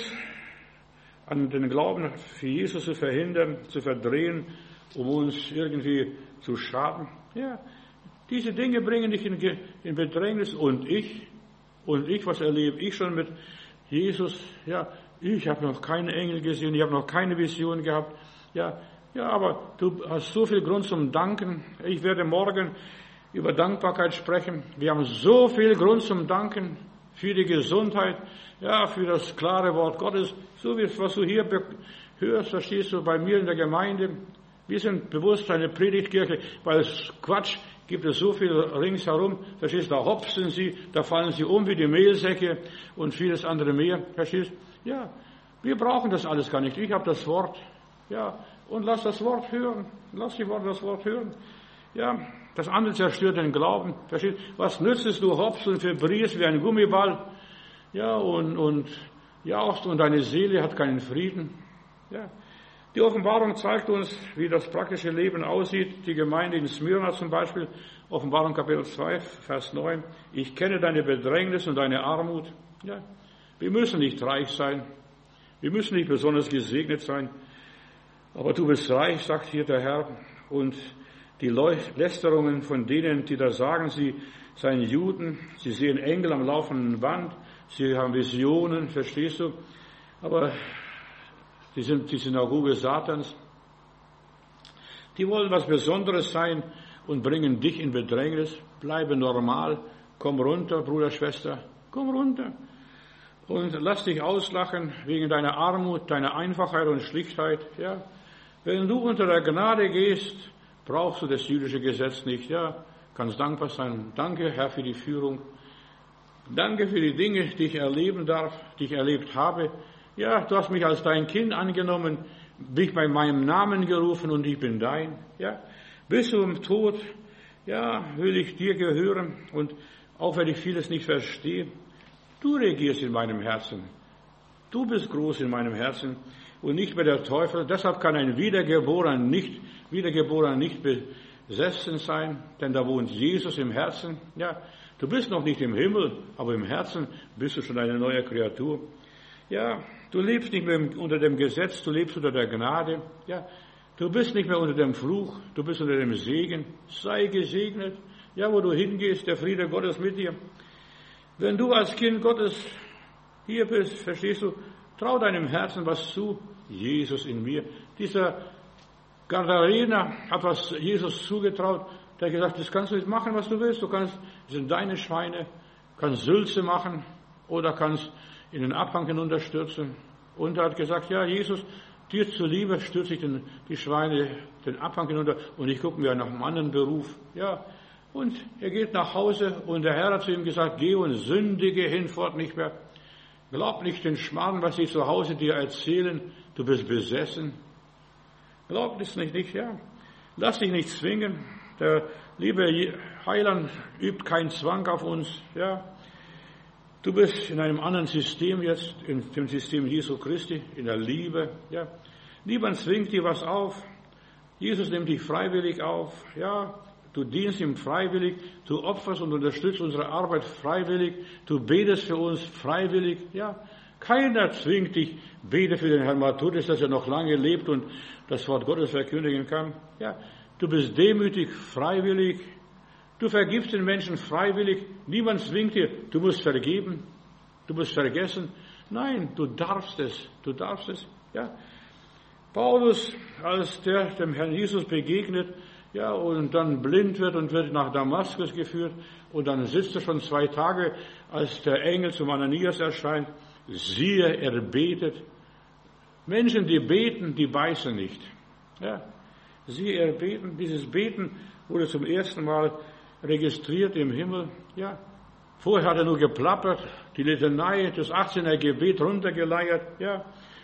an den Glauben für Jesus zu verhindern, zu verdrehen, um uns irgendwie zu schaden. Ja, diese Dinge bringen dich in Bedrängnis. Und ich, was erlebe ich schon mit Jesus? Ja, ich habe noch keine Engel gesehen, ich habe noch keine Vision gehabt. Ja, aber du hast so viel Grund zum Danken. Ich werde morgen über Dankbarkeit sprechen. Wir haben so viel Grund zum Danken für die Gesundheit, ja, für das klare Wort Gottes. So wie was du hier hörst, verstehst du, bei mir in der Gemeinde. Wir sind bewusst eine Predigtkirche, weil es Quatsch gibt es so viel ringsherum, verstehst du, da hopsen sie, da fallen sie um wie die Mehlsäcke und vieles andere mehr, verstehst du? Ja, wir brauchen das alles gar nicht. Ich habe das Wort, ja, und lass das Wort hören, lass das Wort hören. Ja, das andere zerstört den Glauben. Versteht? Was nützt es, du hoppst und vibrierst wie ein Gummiball? Ja, und jauchzt und deine Seele hat keinen Frieden. Ja. Die Offenbarung zeigt uns, wie das praktische Leben aussieht. Die Gemeinde in Smyrna zum Beispiel, Offenbarung Kapitel 2, Vers 9. Ich kenne deine Bedrängnis und deine Armut. Ja. Wir müssen nicht reich sein. Wir müssen nicht besonders gesegnet sein. Aber du bist reich, sagt hier der Herr. Und die Lästerungen von denen, die da sagen, sie seien Juden, sie sehen Engel am laufenden Band, sie haben Visionen, verstehst du? Aber die sind die Synagoge Satans. Die wollen was Besonderes sein und bringen dich in Bedrängnis. Bleibe normal. Komm runter, Bruder, Schwester. Komm runter. Und lass dich auslachen wegen deiner Armut, deiner Einfachheit und Schlichtheit. Ja. Wenn du unter der Gnade gehst, brauchst du das jüdische Gesetz nicht. Ja. Kannst dankbar sein. Danke, Herr, für die Führung. Danke für die Dinge, die ich erleben darf, die ich erlebt habe. Ja, du hast mich als dein Kind angenommen, mich bei meinem Namen gerufen und ich bin dein. Ja, bis zum Tod, ja, will ich dir gehören und auch wenn ich vieles nicht verstehe, du regierst in meinem Herzen. Du bist groß in meinem Herzen und nicht mehr der Teufel. Deshalb kann ein Wiedergeborener nicht besessen sein, denn da wohnt Jesus im Herzen. Ja, du bist noch nicht im Himmel, aber im Herzen bist du schon eine neue Kreatur. Ja, du lebst nicht mehr unter dem Gesetz, du lebst unter der Gnade. Ja, du bist nicht mehr unter dem Fluch, du bist unter dem Segen. Sei gesegnet. Ja, wo du hingehst, der Friede Gottes mit dir. Wenn du als Kind Gottes hier bist, verstehst du, trau deinem Herzen was zu. Jesus in mir. Dieser Gadarener hat was Jesus zugetraut. Der hat gesagt, das kannst du jetzt machen, was du willst. Du kannst, das sind deine Schweine, kannst Sülze machen oder kannst in den Abhang hinunterstürzen. Und er hat gesagt, ja, Jesus, dir zuliebe stürze ich die Schweine den Abhang hinunter und ich gucke mir nach einem anderen Beruf. Ja, und er geht nach Hause und der Herr hat zu ihm gesagt, geh und sündige hinfort nicht mehr. Glaub nicht den Schmarrn, was sie zu Hause dir erzählen, du bist besessen. Glaub es nicht, ja. Lass dich nicht zwingen. Der liebe Heiland übt keinen Zwang auf uns, ja. Du bist in einem anderen System jetzt, in dem System Jesu Christi, in der Liebe, ja. Niemand zwingt dir was auf. Jesus nimmt dich freiwillig auf, ja. Du dienst ihm freiwillig, du opferst und unterstützt unsere Arbeit freiwillig, du betest für uns freiwillig, ja. Keiner zwingt dich, bete für den Herrn Matthäus, dass er noch lange lebt und das Wort Gottes verkündigen kann. Ja, du bist demütig, freiwillig. Du vergibst den Menschen freiwillig. Niemand zwingt dir, du musst vergeben, du musst vergessen. Nein, du darfst es, ja. Paulus, als der dem Herrn Jesus begegnet, ja, und dann blind wird und wird nach Damaskus geführt und dann sitzt er schon 2 Tage, als der Engel zum Ananias erscheint. Siehe, er betet. Menschen, die beten, die beißen nicht. Ja. Siehe, er beten. Dieses Beten wurde zum ersten Mal registriert im Himmel. Ja. Vorher hat er nur geplappert, die Litanei, das 18. Gebet runtergeleiert. Ja.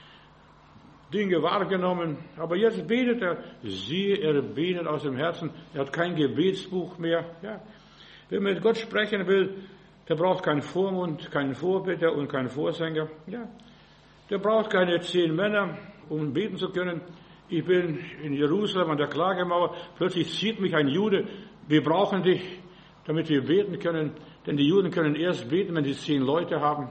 Dinge wahrgenommen. Aber jetzt betet er. Siehe, er betet aus dem Herzen. Er hat kein Gebetsbuch mehr. Ja. Wer mit Gott sprechen will, der braucht keinen Vormund, keinen Vorbeter und keinen Vorsänger. Ja. Der braucht keine 10 Männer, um beten zu können. Ich bin in Jerusalem an der Klagemauer. Plötzlich sieht mich ein Jude. Wir brauchen dich, damit wir beten können. Denn die Juden können erst beten, wenn sie 10 Leute haben.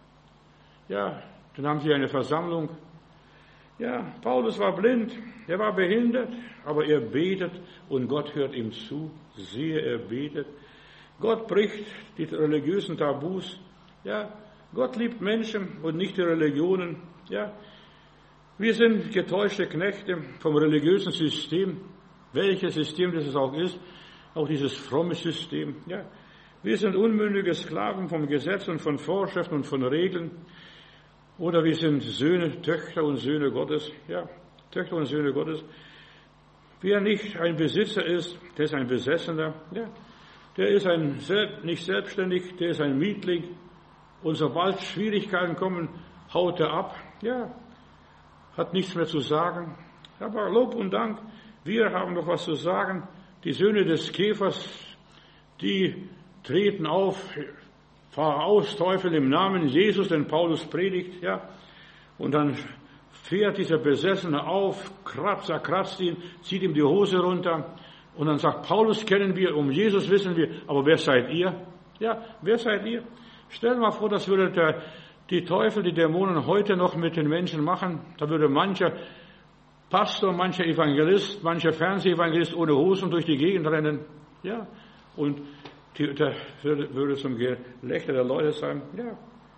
Ja, dann haben sie eine Versammlung. Ja, Paulus war blind, er war behindert, aber er betet und Gott hört ihm zu. Siehe, er betet. Gott bricht die religiösen Tabus. Ja, Gott liebt Menschen und nicht die Religionen. Ja, wir sind getäuschte Knechte vom religiösen System, welches System das es auch ist, auch dieses fromme System. Ja, wir sind unmündige Sklaven vom Gesetz und von Vorschriften und von Regeln. Oder wir sind Söhne, Töchter und Söhne Gottes. Ja, Töchter und Söhne Gottes. Wer nicht ein Besitzer ist, der ist ein Besessener. Ja, der ist nicht selbstständig, der ist ein Mietling. Und sobald Schwierigkeiten kommen, haut er ab. Ja, hat nichts mehr zu sagen. Aber Lob und Dank, wir haben noch was zu sagen. Die Söhne des Käfers, die treten auf, fahr aus, Teufel, im Namen Jesus, den Paulus predigt, ja. Und dann fährt dieser Besessene auf, kratzt ihn, zieht ihm die Hose runter. Und dann sagt, Paulus kennen wir, um Jesus wissen wir, aber wer seid ihr? Ja, wer seid ihr? Stell dir mal vor, das würde die Teufel, die Dämonen heute noch mit den Menschen machen. Da würde mancher Pastor, mancher Evangelist, mancher Fernsehevangelist ohne Hosen durch die Gegend rennen. Ja, und der würde zum Gelächter der Leute sein. Ja.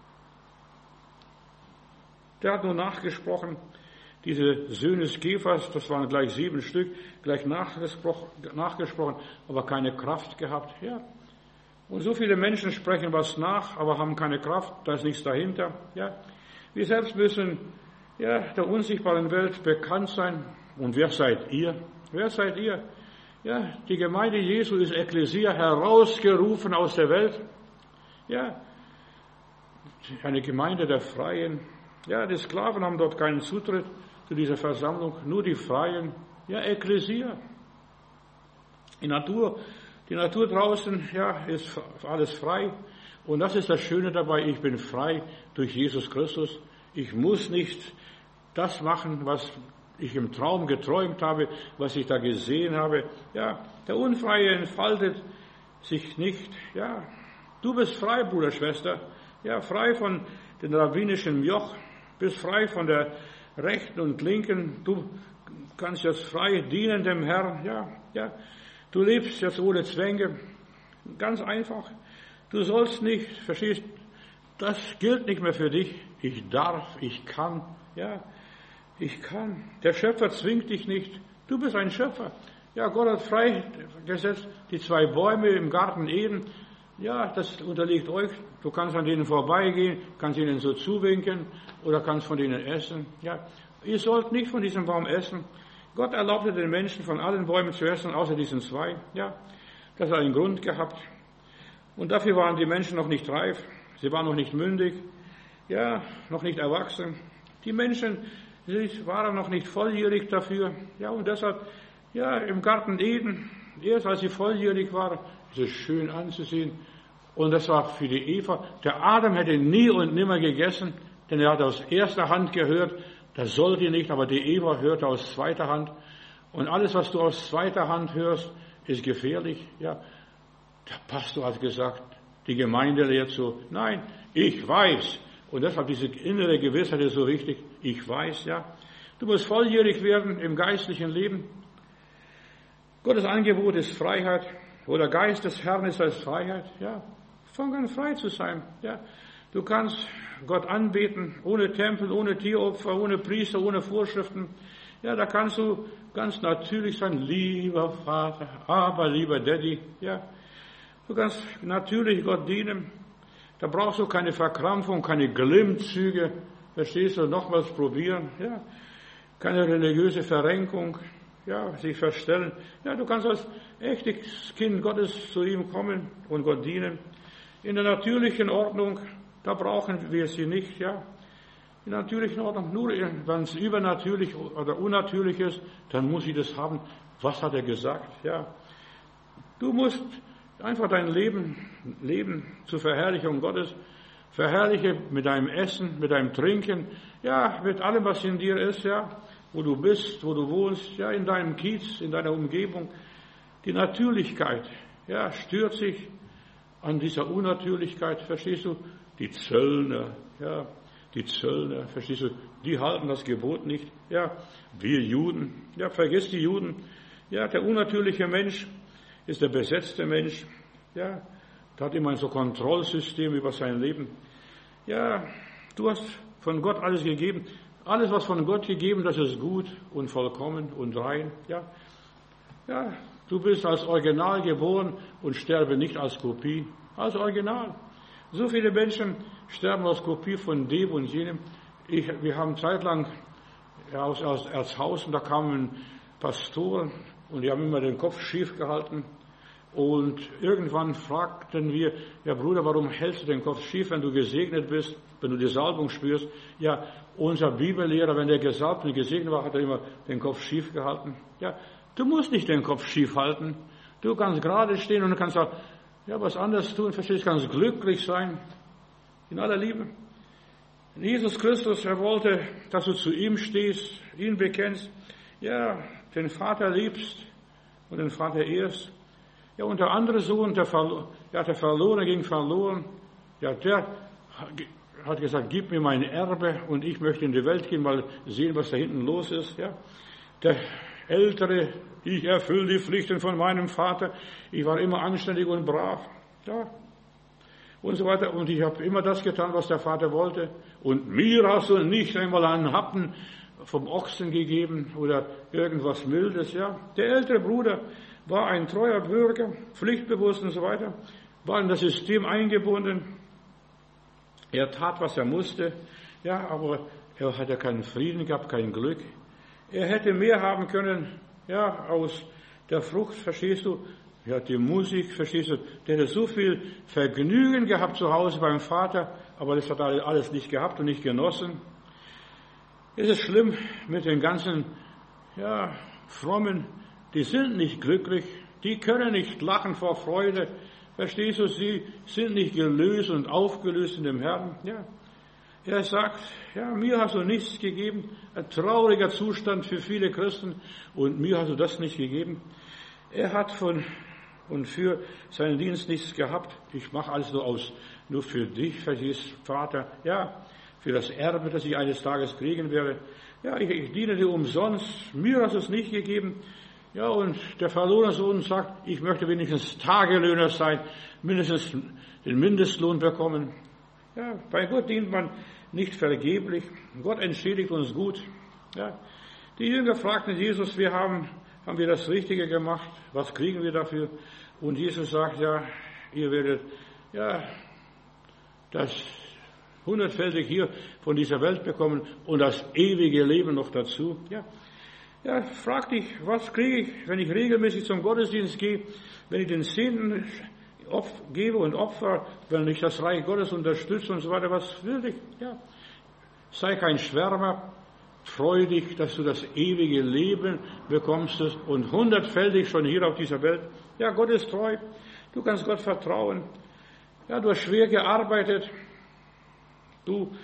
Der hat nur nachgesprochen, diese Söhne des Käfers, das waren gleich 7 Stück, gleich nachgesprochen, aber keine Kraft gehabt. Ja. Und so viele Menschen sprechen was nach, aber haben keine Kraft, da ist nichts dahinter. Ja. Wir selbst müssen der unsichtbaren Welt bekannt sein. Und wer seid ihr? Wer seid ihr? Ja, die Gemeinde Jesu ist Ekklesia, herausgerufen aus der Welt. Ja, eine Gemeinde der Freien. Ja, die Sklaven haben dort keinen Zutritt zu dieser Versammlung, nur die Freien. Ja, Ekklesia. Die Natur draußen, ja, ist alles frei. Und das ist das Schöne dabei, ich bin frei durch Jesus Christus. Ich muss nicht das machen, was ich im Traum geträumt habe, was ich da gesehen habe. Ja, der Unfreie entfaltet sich nicht. Ja, du bist frei, Bruder, Schwester. Ja, frei von dem rabbinischen Joch, bist frei von der rechten und linken. Du kannst jetzt frei dienen dem Herrn. Ja, du lebst jetzt ohne Zwänge. Ganz einfach. Du sollst nicht, verstehst, das gilt nicht mehr für dich. Ich darf, ich kann, ja. Ich kann. Der Schöpfer zwingt dich nicht. Du bist ein Schöpfer. Ja, Gott hat freigesetzt die 2 Bäume im Garten Eden. Ja, das unterliegt euch. Du kannst an denen vorbeigehen, kannst ihnen so zuwinken oder kannst von denen essen. Ja, ihr sollt nicht von diesem Baum essen. Gott erlaubte den Menschen von allen Bäumen zu essen, außer diesen 2. Ja, das hat einen Grund gehabt. Und dafür waren die Menschen noch nicht reif. Sie waren noch nicht mündig. Ja, noch nicht erwachsen. Die Menschen, sie waren noch nicht volljährig dafür. Ja, und deshalb, ja, im Garten Eden, erst als sie volljährig waren, ist es schön anzusehen. Und das war für die Eva. Der Adam hätte nie und nimmer gegessen, denn er hat aus erster Hand gehört, das sollt ihr nicht, aber die Eva hörte aus zweiter Hand. Und alles, was du aus zweiter Hand hörst, ist gefährlich. Ja, der Pastor hat gesagt, die Gemeinde lehrt so, nein, ich weiß. Und deshalb diese innere Gewissheit ist so wichtig. Ich weiß, ja. Du musst volljährig werden im geistlichen Leben. Gottes Angebot ist Freiheit. Wo der Geist des Herrn ist als Freiheit. Ja. Fang an, frei zu sein. Ja. Du kannst Gott anbeten, ohne Tempel, ohne Tieropfer, ohne Priester, ohne Vorschriften. Ja, da kannst du ganz natürlich sein, lieber Vater, aber lieber Daddy. Ja. Du kannst natürlich Gott dienen. Da brauchst du keine Verkrampfung, keine Glimmzüge, verstehst du, nochmals probieren, ja. Keine religiöse Verrenkung, ja, sich verstellen. Ja, du kannst als echtes Kind Gottes zu ihm kommen und Gott dienen. In der natürlichen Ordnung, da brauchen wir sie nicht, ja. In der natürlichen Ordnung, nur wenn es übernatürlich oder unnatürlich ist, dann muss ich das haben. Was hat er gesagt, ja. Du musst einfach dein Leben zur Verherrlichung Gottes. Verherrliche mit deinem Essen, mit deinem Trinken, ja, mit allem, was in dir ist, ja, wo du bist, wo du wohnst, ja, in deinem Kiez, in deiner Umgebung. Die Natürlichkeit, ja, stört sich an dieser Unnatürlichkeit, verstehst du? Die Zöllner, verstehst du? Die halten das Gebot nicht, ja. Wir Juden, ja, vergiss die Juden, ja, der unnatürliche Mensch ist der besetzte Mensch, ja, der hat immer ein so Kontrollsystem über sein Leben. Ja, du hast von Gott alles gegeben. Alles, was von Gott gegeben, das ist gut und vollkommen und rein, ja. Ja, du bist als Original geboren und sterbe nicht als Kopie, als Original. So viele Menschen sterben als Kopie von dem und jenem. Wir haben zeitlang aus Erzhausen, da kamen Pastoren, und die haben immer den Kopf schief gehalten. Und irgendwann fragten wir, ja Bruder, warum hältst du den Kopf schief, wenn du gesegnet bist, wenn du die Salbung spürst? Ja, unser Bibellehrer, wenn der gesalbt und gesegnet war, hat er immer den Kopf schief gehalten. Ja, Du musst nicht den Kopf schief halten. Du kannst gerade stehen und du kannst auch was anderes tun. Verstehst, du kannst glücklich sein. In aller Liebe. Jesus Christus, er wollte, dass du zu ihm stehst, ihn bekennst, den Vater liebst und den Vater ehrst. Ja, und der andere Sohn, der Verlorene ging verloren. Ja, der hat gesagt, gib mir mein Erbe und ich möchte in die Welt gehen, mal sehen, was da hinten los ist. Ja. Der Ältere, ich erfülle die Pflichten von meinem Vater. Ich war immer anständig und brav. Ja. Und so weiter. Und ich habe immer das getan, was der Vater wollte. Und mir hast du nicht einmal einen Happen vom Ochsen gegeben oder irgendwas Mildes. Ja. Der ältere Bruder war ein treuer Bürger, pflichtbewusst und so weiter, war in das System eingebunden. Er tat, was er musste, aber er hatte keinen Frieden gehabt, kein Glück. Er hätte mehr haben können, aus der Frucht, verstehst du? Ja, die Musik, verstehst du? Der hätte so viel Vergnügen gehabt zu Hause beim Vater, aber das hat er alles nicht gehabt und nicht genossen. Es ist schlimm mit den ganzen, Frommen, die sind nicht glücklich, die können nicht lachen vor Freude. Verstehst du, sie sind nicht gelöst und aufgelöst in dem Herrn. Ja. Er sagt, mir hast du nichts gegeben. Ein trauriger Zustand für viele Christen und mir hast du das nicht gegeben. Er hat von und für seinen Dienst nichts gehabt. Ich mache alles nur für dich, verstehst Vater. Ja, für das Erbe, das ich eines Tages kriegen werde. Ja, ich diene dir umsonst. Mir hast du es nicht gegeben. Ja, und der verlorene Sohn sagt, ich möchte wenigstens Tagelöhner sein, mindestens den Mindestlohn bekommen. Ja, bei Gott dient man nicht vergeblich. Gott entschädigt uns gut. Ja, die Jünger fragten Jesus, haben wir das Richtige gemacht? Was kriegen wir dafür? Und Jesus sagt, ihr werdet, das hundertfältig hier von dieser Welt bekommen und das ewige Leben noch dazu. Ja, frag dich, was kriege ich, wenn ich regelmäßig zum Gottesdienst gehe, wenn ich den Zehnten gebe und opfer, wenn ich das Reich Gottes unterstütze und so weiter, was will ich? Ja. Sei kein Schwärmer, freu dich, dass du das ewige Leben bekommst und hundertfältig schon hier auf dieser Welt. Ja, Gott ist treu, du kannst Gott vertrauen. Ja, du hast schwer gearbeitet, du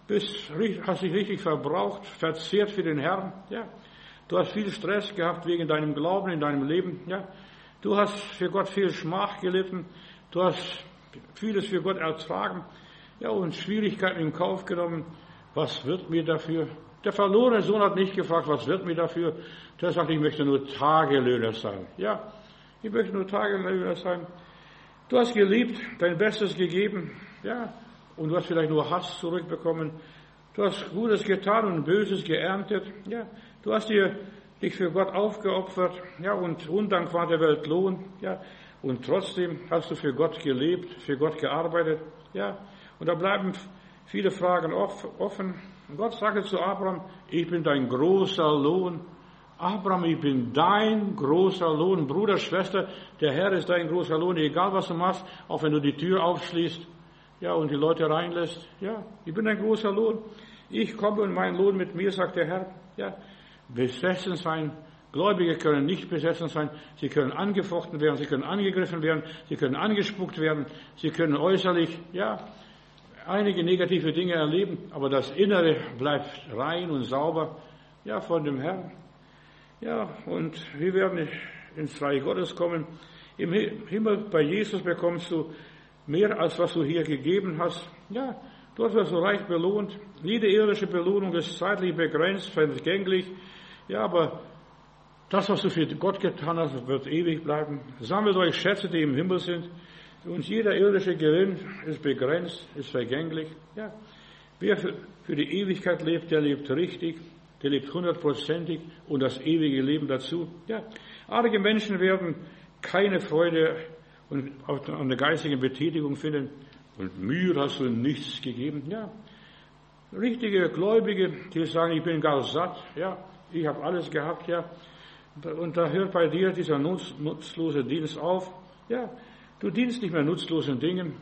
hast dich richtig verbraucht, verzehrt für den Herrn, ja. Du hast viel Stress gehabt wegen deinem Glauben in deinem Leben. Ja. Du hast für Gott viel Schmach gelitten. Du hast vieles für Gott ertragen. Ja, und Schwierigkeiten in Kauf genommen. Was wird mir dafür? Der verlorene Sohn hat nicht gefragt, was wird mir dafür? Der sagt, ich möchte nur Tagelöhner sein. Ja, ich möchte nur Tagelöhner sein. Du hast geliebt, dein Bestes gegeben. Ja, und du hast vielleicht nur Hass zurückbekommen. Du hast Gutes getan und Böses geerntet. Ja, du hast dich für Gott aufgeopfert. Ja, und Undank war der Welt Lohn. Ja, und trotzdem hast du für Gott gelebt, für Gott gearbeitet. Ja, und da bleiben viele Fragen offen. Und Gott sagte zu Abraham, ich bin dein großer Lohn. Abraham, ich bin dein großer Lohn. Bruder, Schwester, der Herr ist dein großer Lohn. Egal was du machst, auch wenn du die Tür aufschließt. Ja, und die Leute reinlässt. Ja, ich bin ein großer Lohn. Ich komme und mein Lohn mit mir, sagt der Herr. Ja, besessen sein. Gläubige können nicht besessen sein. Sie können angefochten werden, sie können angegriffen werden, sie können angespuckt werden, sie können äußerlich, einige negative Dinge erleben, aber das Innere bleibt rein und sauber, von dem Herrn. Ja, und wir werden ins Reich Gottes kommen. Im Himmel bei Jesus bekommst du mehr als was du hier gegeben hast. Ja, dort wirst du reich belohnt. Jede irdische Belohnung ist zeitlich begrenzt, vergänglich. Ja, aber das, was du für Gott getan hast, wird ewig bleiben. Sammelt euch Schätze, die im Himmel sind. Und jeder irdische Gewinn ist begrenzt, ist vergänglich. Ja, wer für die Ewigkeit lebt, der lebt richtig, der lebt hundertprozentig und das ewige Leben dazu. Ja, arge Menschen werden keine Freude und an der geistigen Betätigung finden. Und mir hast du nichts gegeben. Ja, richtige Gläubige, die sagen, ich bin gar satt. Ja, ich habe alles gehabt. Ja, und da hört bei dir dieser nutzlose Dienst auf. Ja, du dienst nicht mehr nutzlosen Dingen.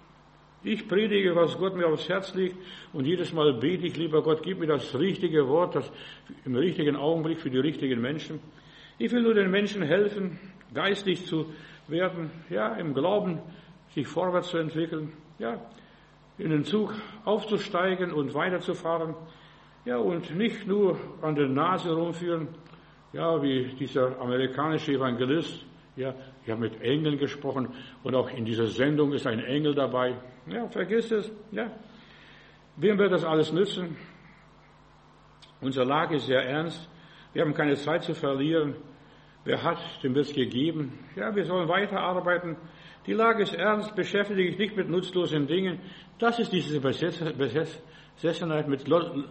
Ich predige, was Gott mir aufs Herz legt, und jedes Mal bete ich, lieber Gott, gib mir das richtige Wort, das im richtigen Augenblick für die richtigen Menschen. Ich will nur den Menschen helfen, geistlich zu werden, ja, im Glauben sich vorwärts zu entwickeln, ja, in den Zug aufzusteigen und weiterzufahren, ja, und nicht nur an der Nase rumführen, ja, wie dieser amerikanische Evangelist, ja, ich habe mit Engeln gesprochen und auch in dieser Sendung ist ein Engel dabei. Ja, vergiss es, ja. Wem wird das alles nützen? Unsere Lage ist sehr ernst. Wir haben keine Zeit zu verlieren. Wer hat, dem wird es gegeben. Ja, wir sollen weiterarbeiten. Die Lage ist ernst, beschäftige dich nicht mit nutzlosen Dingen. Das ist diese Besessenheit mit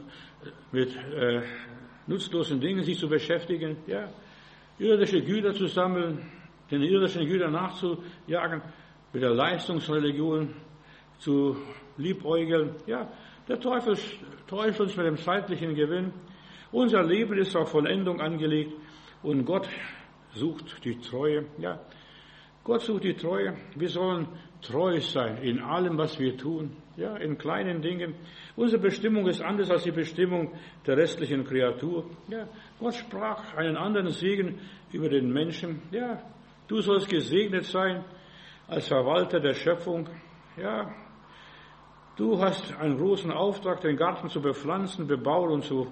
nutzlosen Dingen, sich zu beschäftigen. Ja, irdische Güter zu sammeln, den irdischen Gütern nachzujagen, mit der Leistungsreligion zu liebäugeln. Ja, der Teufel täuscht uns mit dem zeitlichen Gewinn. Unser Leben ist auf Vollendung angelegt und Gott sucht die Treue. Ja, Gott sucht die Treue. Wir sollen treu sein in allem, was wir tun. Ja, in kleinen Dingen. Unsere Bestimmung ist anders als die Bestimmung der restlichen Kreatur. Ja, Gott sprach einen anderen Segen über den Menschen. Ja, du sollst gesegnet sein als Verwalter der Schöpfung. Ja, du hast einen großen Auftrag, den Garten zu bepflanzen, bebauen und zu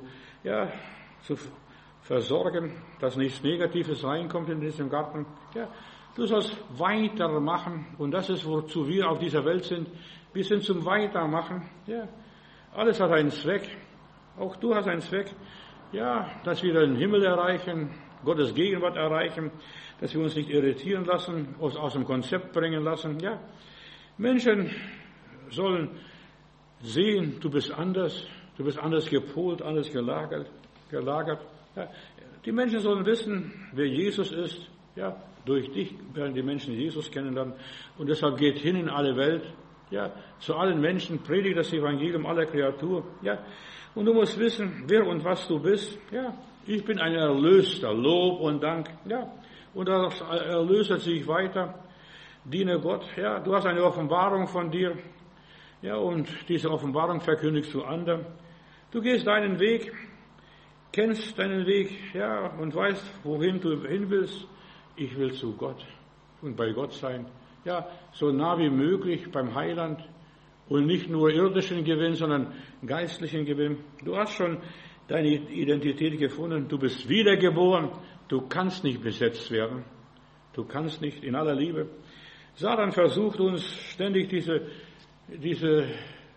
versorgen, dass nichts Negatives reinkommt in diesem Garten. Ja, du sollst weitermachen und das ist, wozu wir auf dieser Welt sind. Wir sind zum Weitermachen. Ja, alles hat einen Zweck. Auch du hast einen Zweck. Ja, dass wir den Himmel erreichen, Gottes Gegenwart erreichen, dass wir uns nicht irritieren lassen, aus dem Konzept bringen lassen. Ja, Menschen sollen sehen, du bist anders gepolt, anders gelagert. Ja, die Menschen sollen wissen, wer Jesus ist. Ja, durch dich werden die Menschen Jesus kennenlernen. Und deshalb geht hin in alle Welt. Ja, zu allen Menschen, predigt das Evangelium aller Kreatur. Ja, und du musst wissen, wer und was du bist. Ja, ich bin ein Erlöster, Lob und Dank. Ja, und als Erlöser ziehe ich weiter, diene Gott. Ja, du hast eine Offenbarung von dir. Ja, und diese Offenbarung verkündigst du anderen. Du gehst deinen Weg, kennst deinen Weg, ja, und weißt, wohin du hin willst. Ich will zu Gott und bei Gott sein. Ja, so nah wie möglich beim Heiland und nicht nur irdischen Gewinn, sondern geistlichen Gewinn. Du hast schon deine Identität gefunden. Du bist wiedergeboren. Du kannst nicht besetzt werden. Du kannst nicht in aller Liebe. Satan versucht uns ständig diesen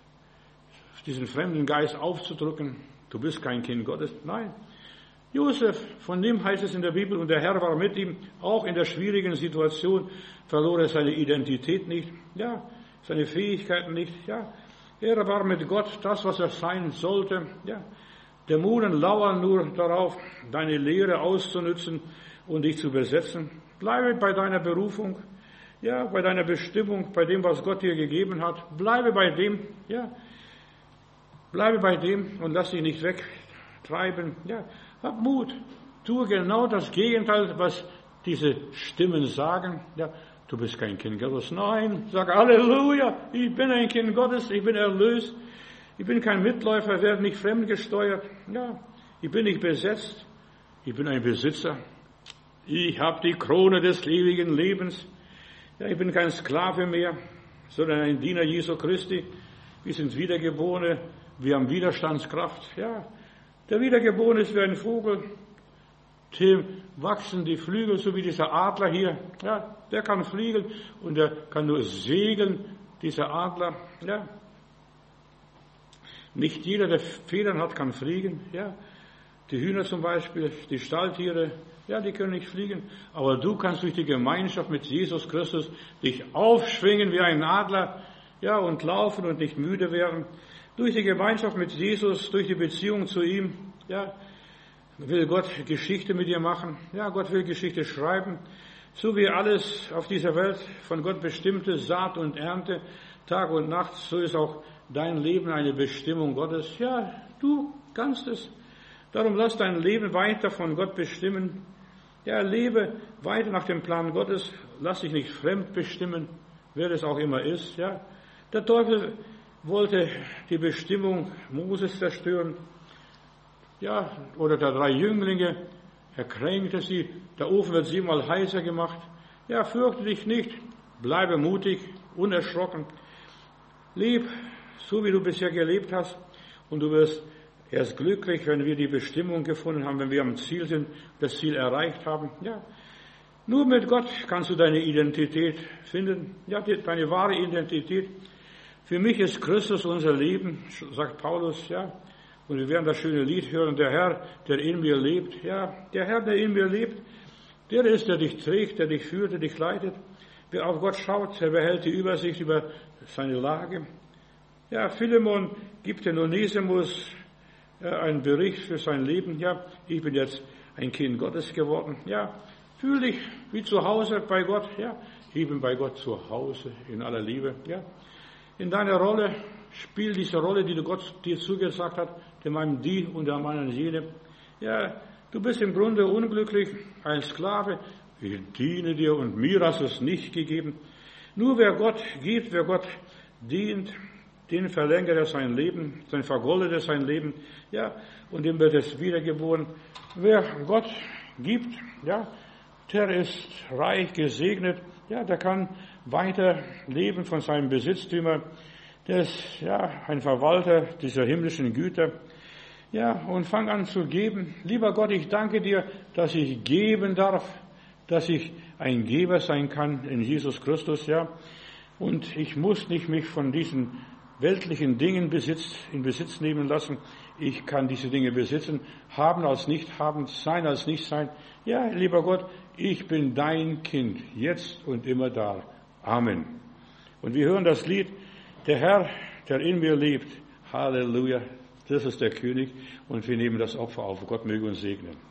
fremden Geist aufzudrücken. Du bist kein Kind Gottes. Nein. Josef, von dem heißt es in der Bibel, und der Herr war mit ihm, auch in der schwierigen Situation verlor er seine Identität nicht, ja, seine Fähigkeiten nicht, ja. Er war mit Gott das, was er sein sollte, ja. Dämonen lauern nur darauf, deine Lehre auszunützen und dich zu besetzen. Bleibe bei deiner Berufung, ja, bei deiner Bestimmung, bei dem, was Gott dir gegeben hat. Bleibe bei dem, ja. Bleibe bei dem und lass dich nicht wegtreiben, ja. Hab Mut. Tue genau das Gegenteil, was diese Stimmen sagen. Ja, du bist kein Kind Gottes. Nein, sag Halleluja, ich bin ein Kind Gottes, ich bin erlöst. Ich bin kein Mitläufer, werde nicht fremdgesteuert. Ja, ich bin nicht besetzt. Ich bin ein Besitzer. Ich habe die Krone des ewigen Lebens. Ja, ich bin kein Sklave mehr, sondern ein Diener Jesu Christi. Wir sind Wiedergeborene. Wir haben Widerstandskraft. Ja, der Wiedergeborene ist wie ein Vogel, dem wachsen die Flügel, so wie dieser Adler hier. Ja, der kann fliegen und der kann nur segeln, dieser Adler. Ja, nicht jeder, der Federn hat, kann fliegen. Ja, die Hühner zum Beispiel, die Stalltiere, ja, die können nicht fliegen. Aber du kannst durch die Gemeinschaft mit Jesus Christus dich aufschwingen wie ein Adler, ja, und laufen und nicht müde werden. Durch die Gemeinschaft mit Jesus, durch die Beziehung zu ihm, ja, will Gott Geschichte mit dir machen. Ja, Gott will Geschichte schreiben. So wie alles auf dieser Welt von Gott bestimmte Saat und Ernte, Tag und Nacht, so ist auch dein Leben eine Bestimmung Gottes. Ja, du kannst es. Darum lass dein Leben weiter von Gott bestimmen. Ja, lebe weiter nach dem Plan Gottes. Lass dich nicht fremd bestimmen, wer es auch immer ist. Ja, der Teufel wollte die Bestimmung Moses zerstören, ja, oder der 3 Jünglinge, er kränkte sie, der Ofen wird 7-mal heißer gemacht. Ja, fürchte dich nicht, bleibe mutig, unerschrocken, leb so, wie du bisher gelebt hast, und du wirst erst glücklich, wenn wir die Bestimmung gefunden haben, wenn wir am Ziel sind, das Ziel erreicht haben. Ja, nur mit Gott kannst du deine Identität finden, ja, deine wahre Identität. Für mich ist Christus unser Leben, sagt Paulus, ja. Und wir werden das schöne Lied hören, der Herr, der in mir lebt. Ja, der Herr, der in mir lebt, der ist, der dich trägt, der dich führt, der dich leitet. Wer auf Gott schaut, der behält die Übersicht über seine Lage. Ja, Philemon gibt den Onesimus einen Bericht für sein Leben. Ja, ich bin jetzt ein Kind Gottes geworden. Ja, fühl dich wie zu Hause bei Gott. Ja, ich bin bei Gott zu Hause in aller Liebe. Ja, in deiner Rolle, spiel diese Rolle, die Gott dir zugesagt hat, dem einen die und dem anderen jene. Ja, du bist im Grunde unglücklich, ein Sklave. Ich diene dir und mir hast du es nicht gegeben. Nur wer Gott gibt, wer Gott dient, den verlängert er sein Leben, dann vergoldet er sein Leben, ja, und dem wird es wiedergeboren. Wer Gott gibt, ja, der ist reich gesegnet, ja, der kann weiter leben von seinem Besitztümer, der ist, ja, ein Verwalter dieser himmlischen Güter, ja, und fang an zu geben. Lieber Gott, ich danke dir, dass ich geben darf, dass ich ein Geber sein kann in Jesus Christus, ja, und ich muss nicht mich von diesen weltlichen Dingen in Besitz nehmen lassen. Ich kann diese Dinge besitzen, haben als nicht haben, sein als nicht sein. Ja, lieber Gott, ich bin dein Kind, jetzt und immer da. Amen. Und wir hören das Lied, der Herr, der in mir lebt. Halleluja, das ist der König und wir nehmen das Opfer auf. Gott möge uns segnen.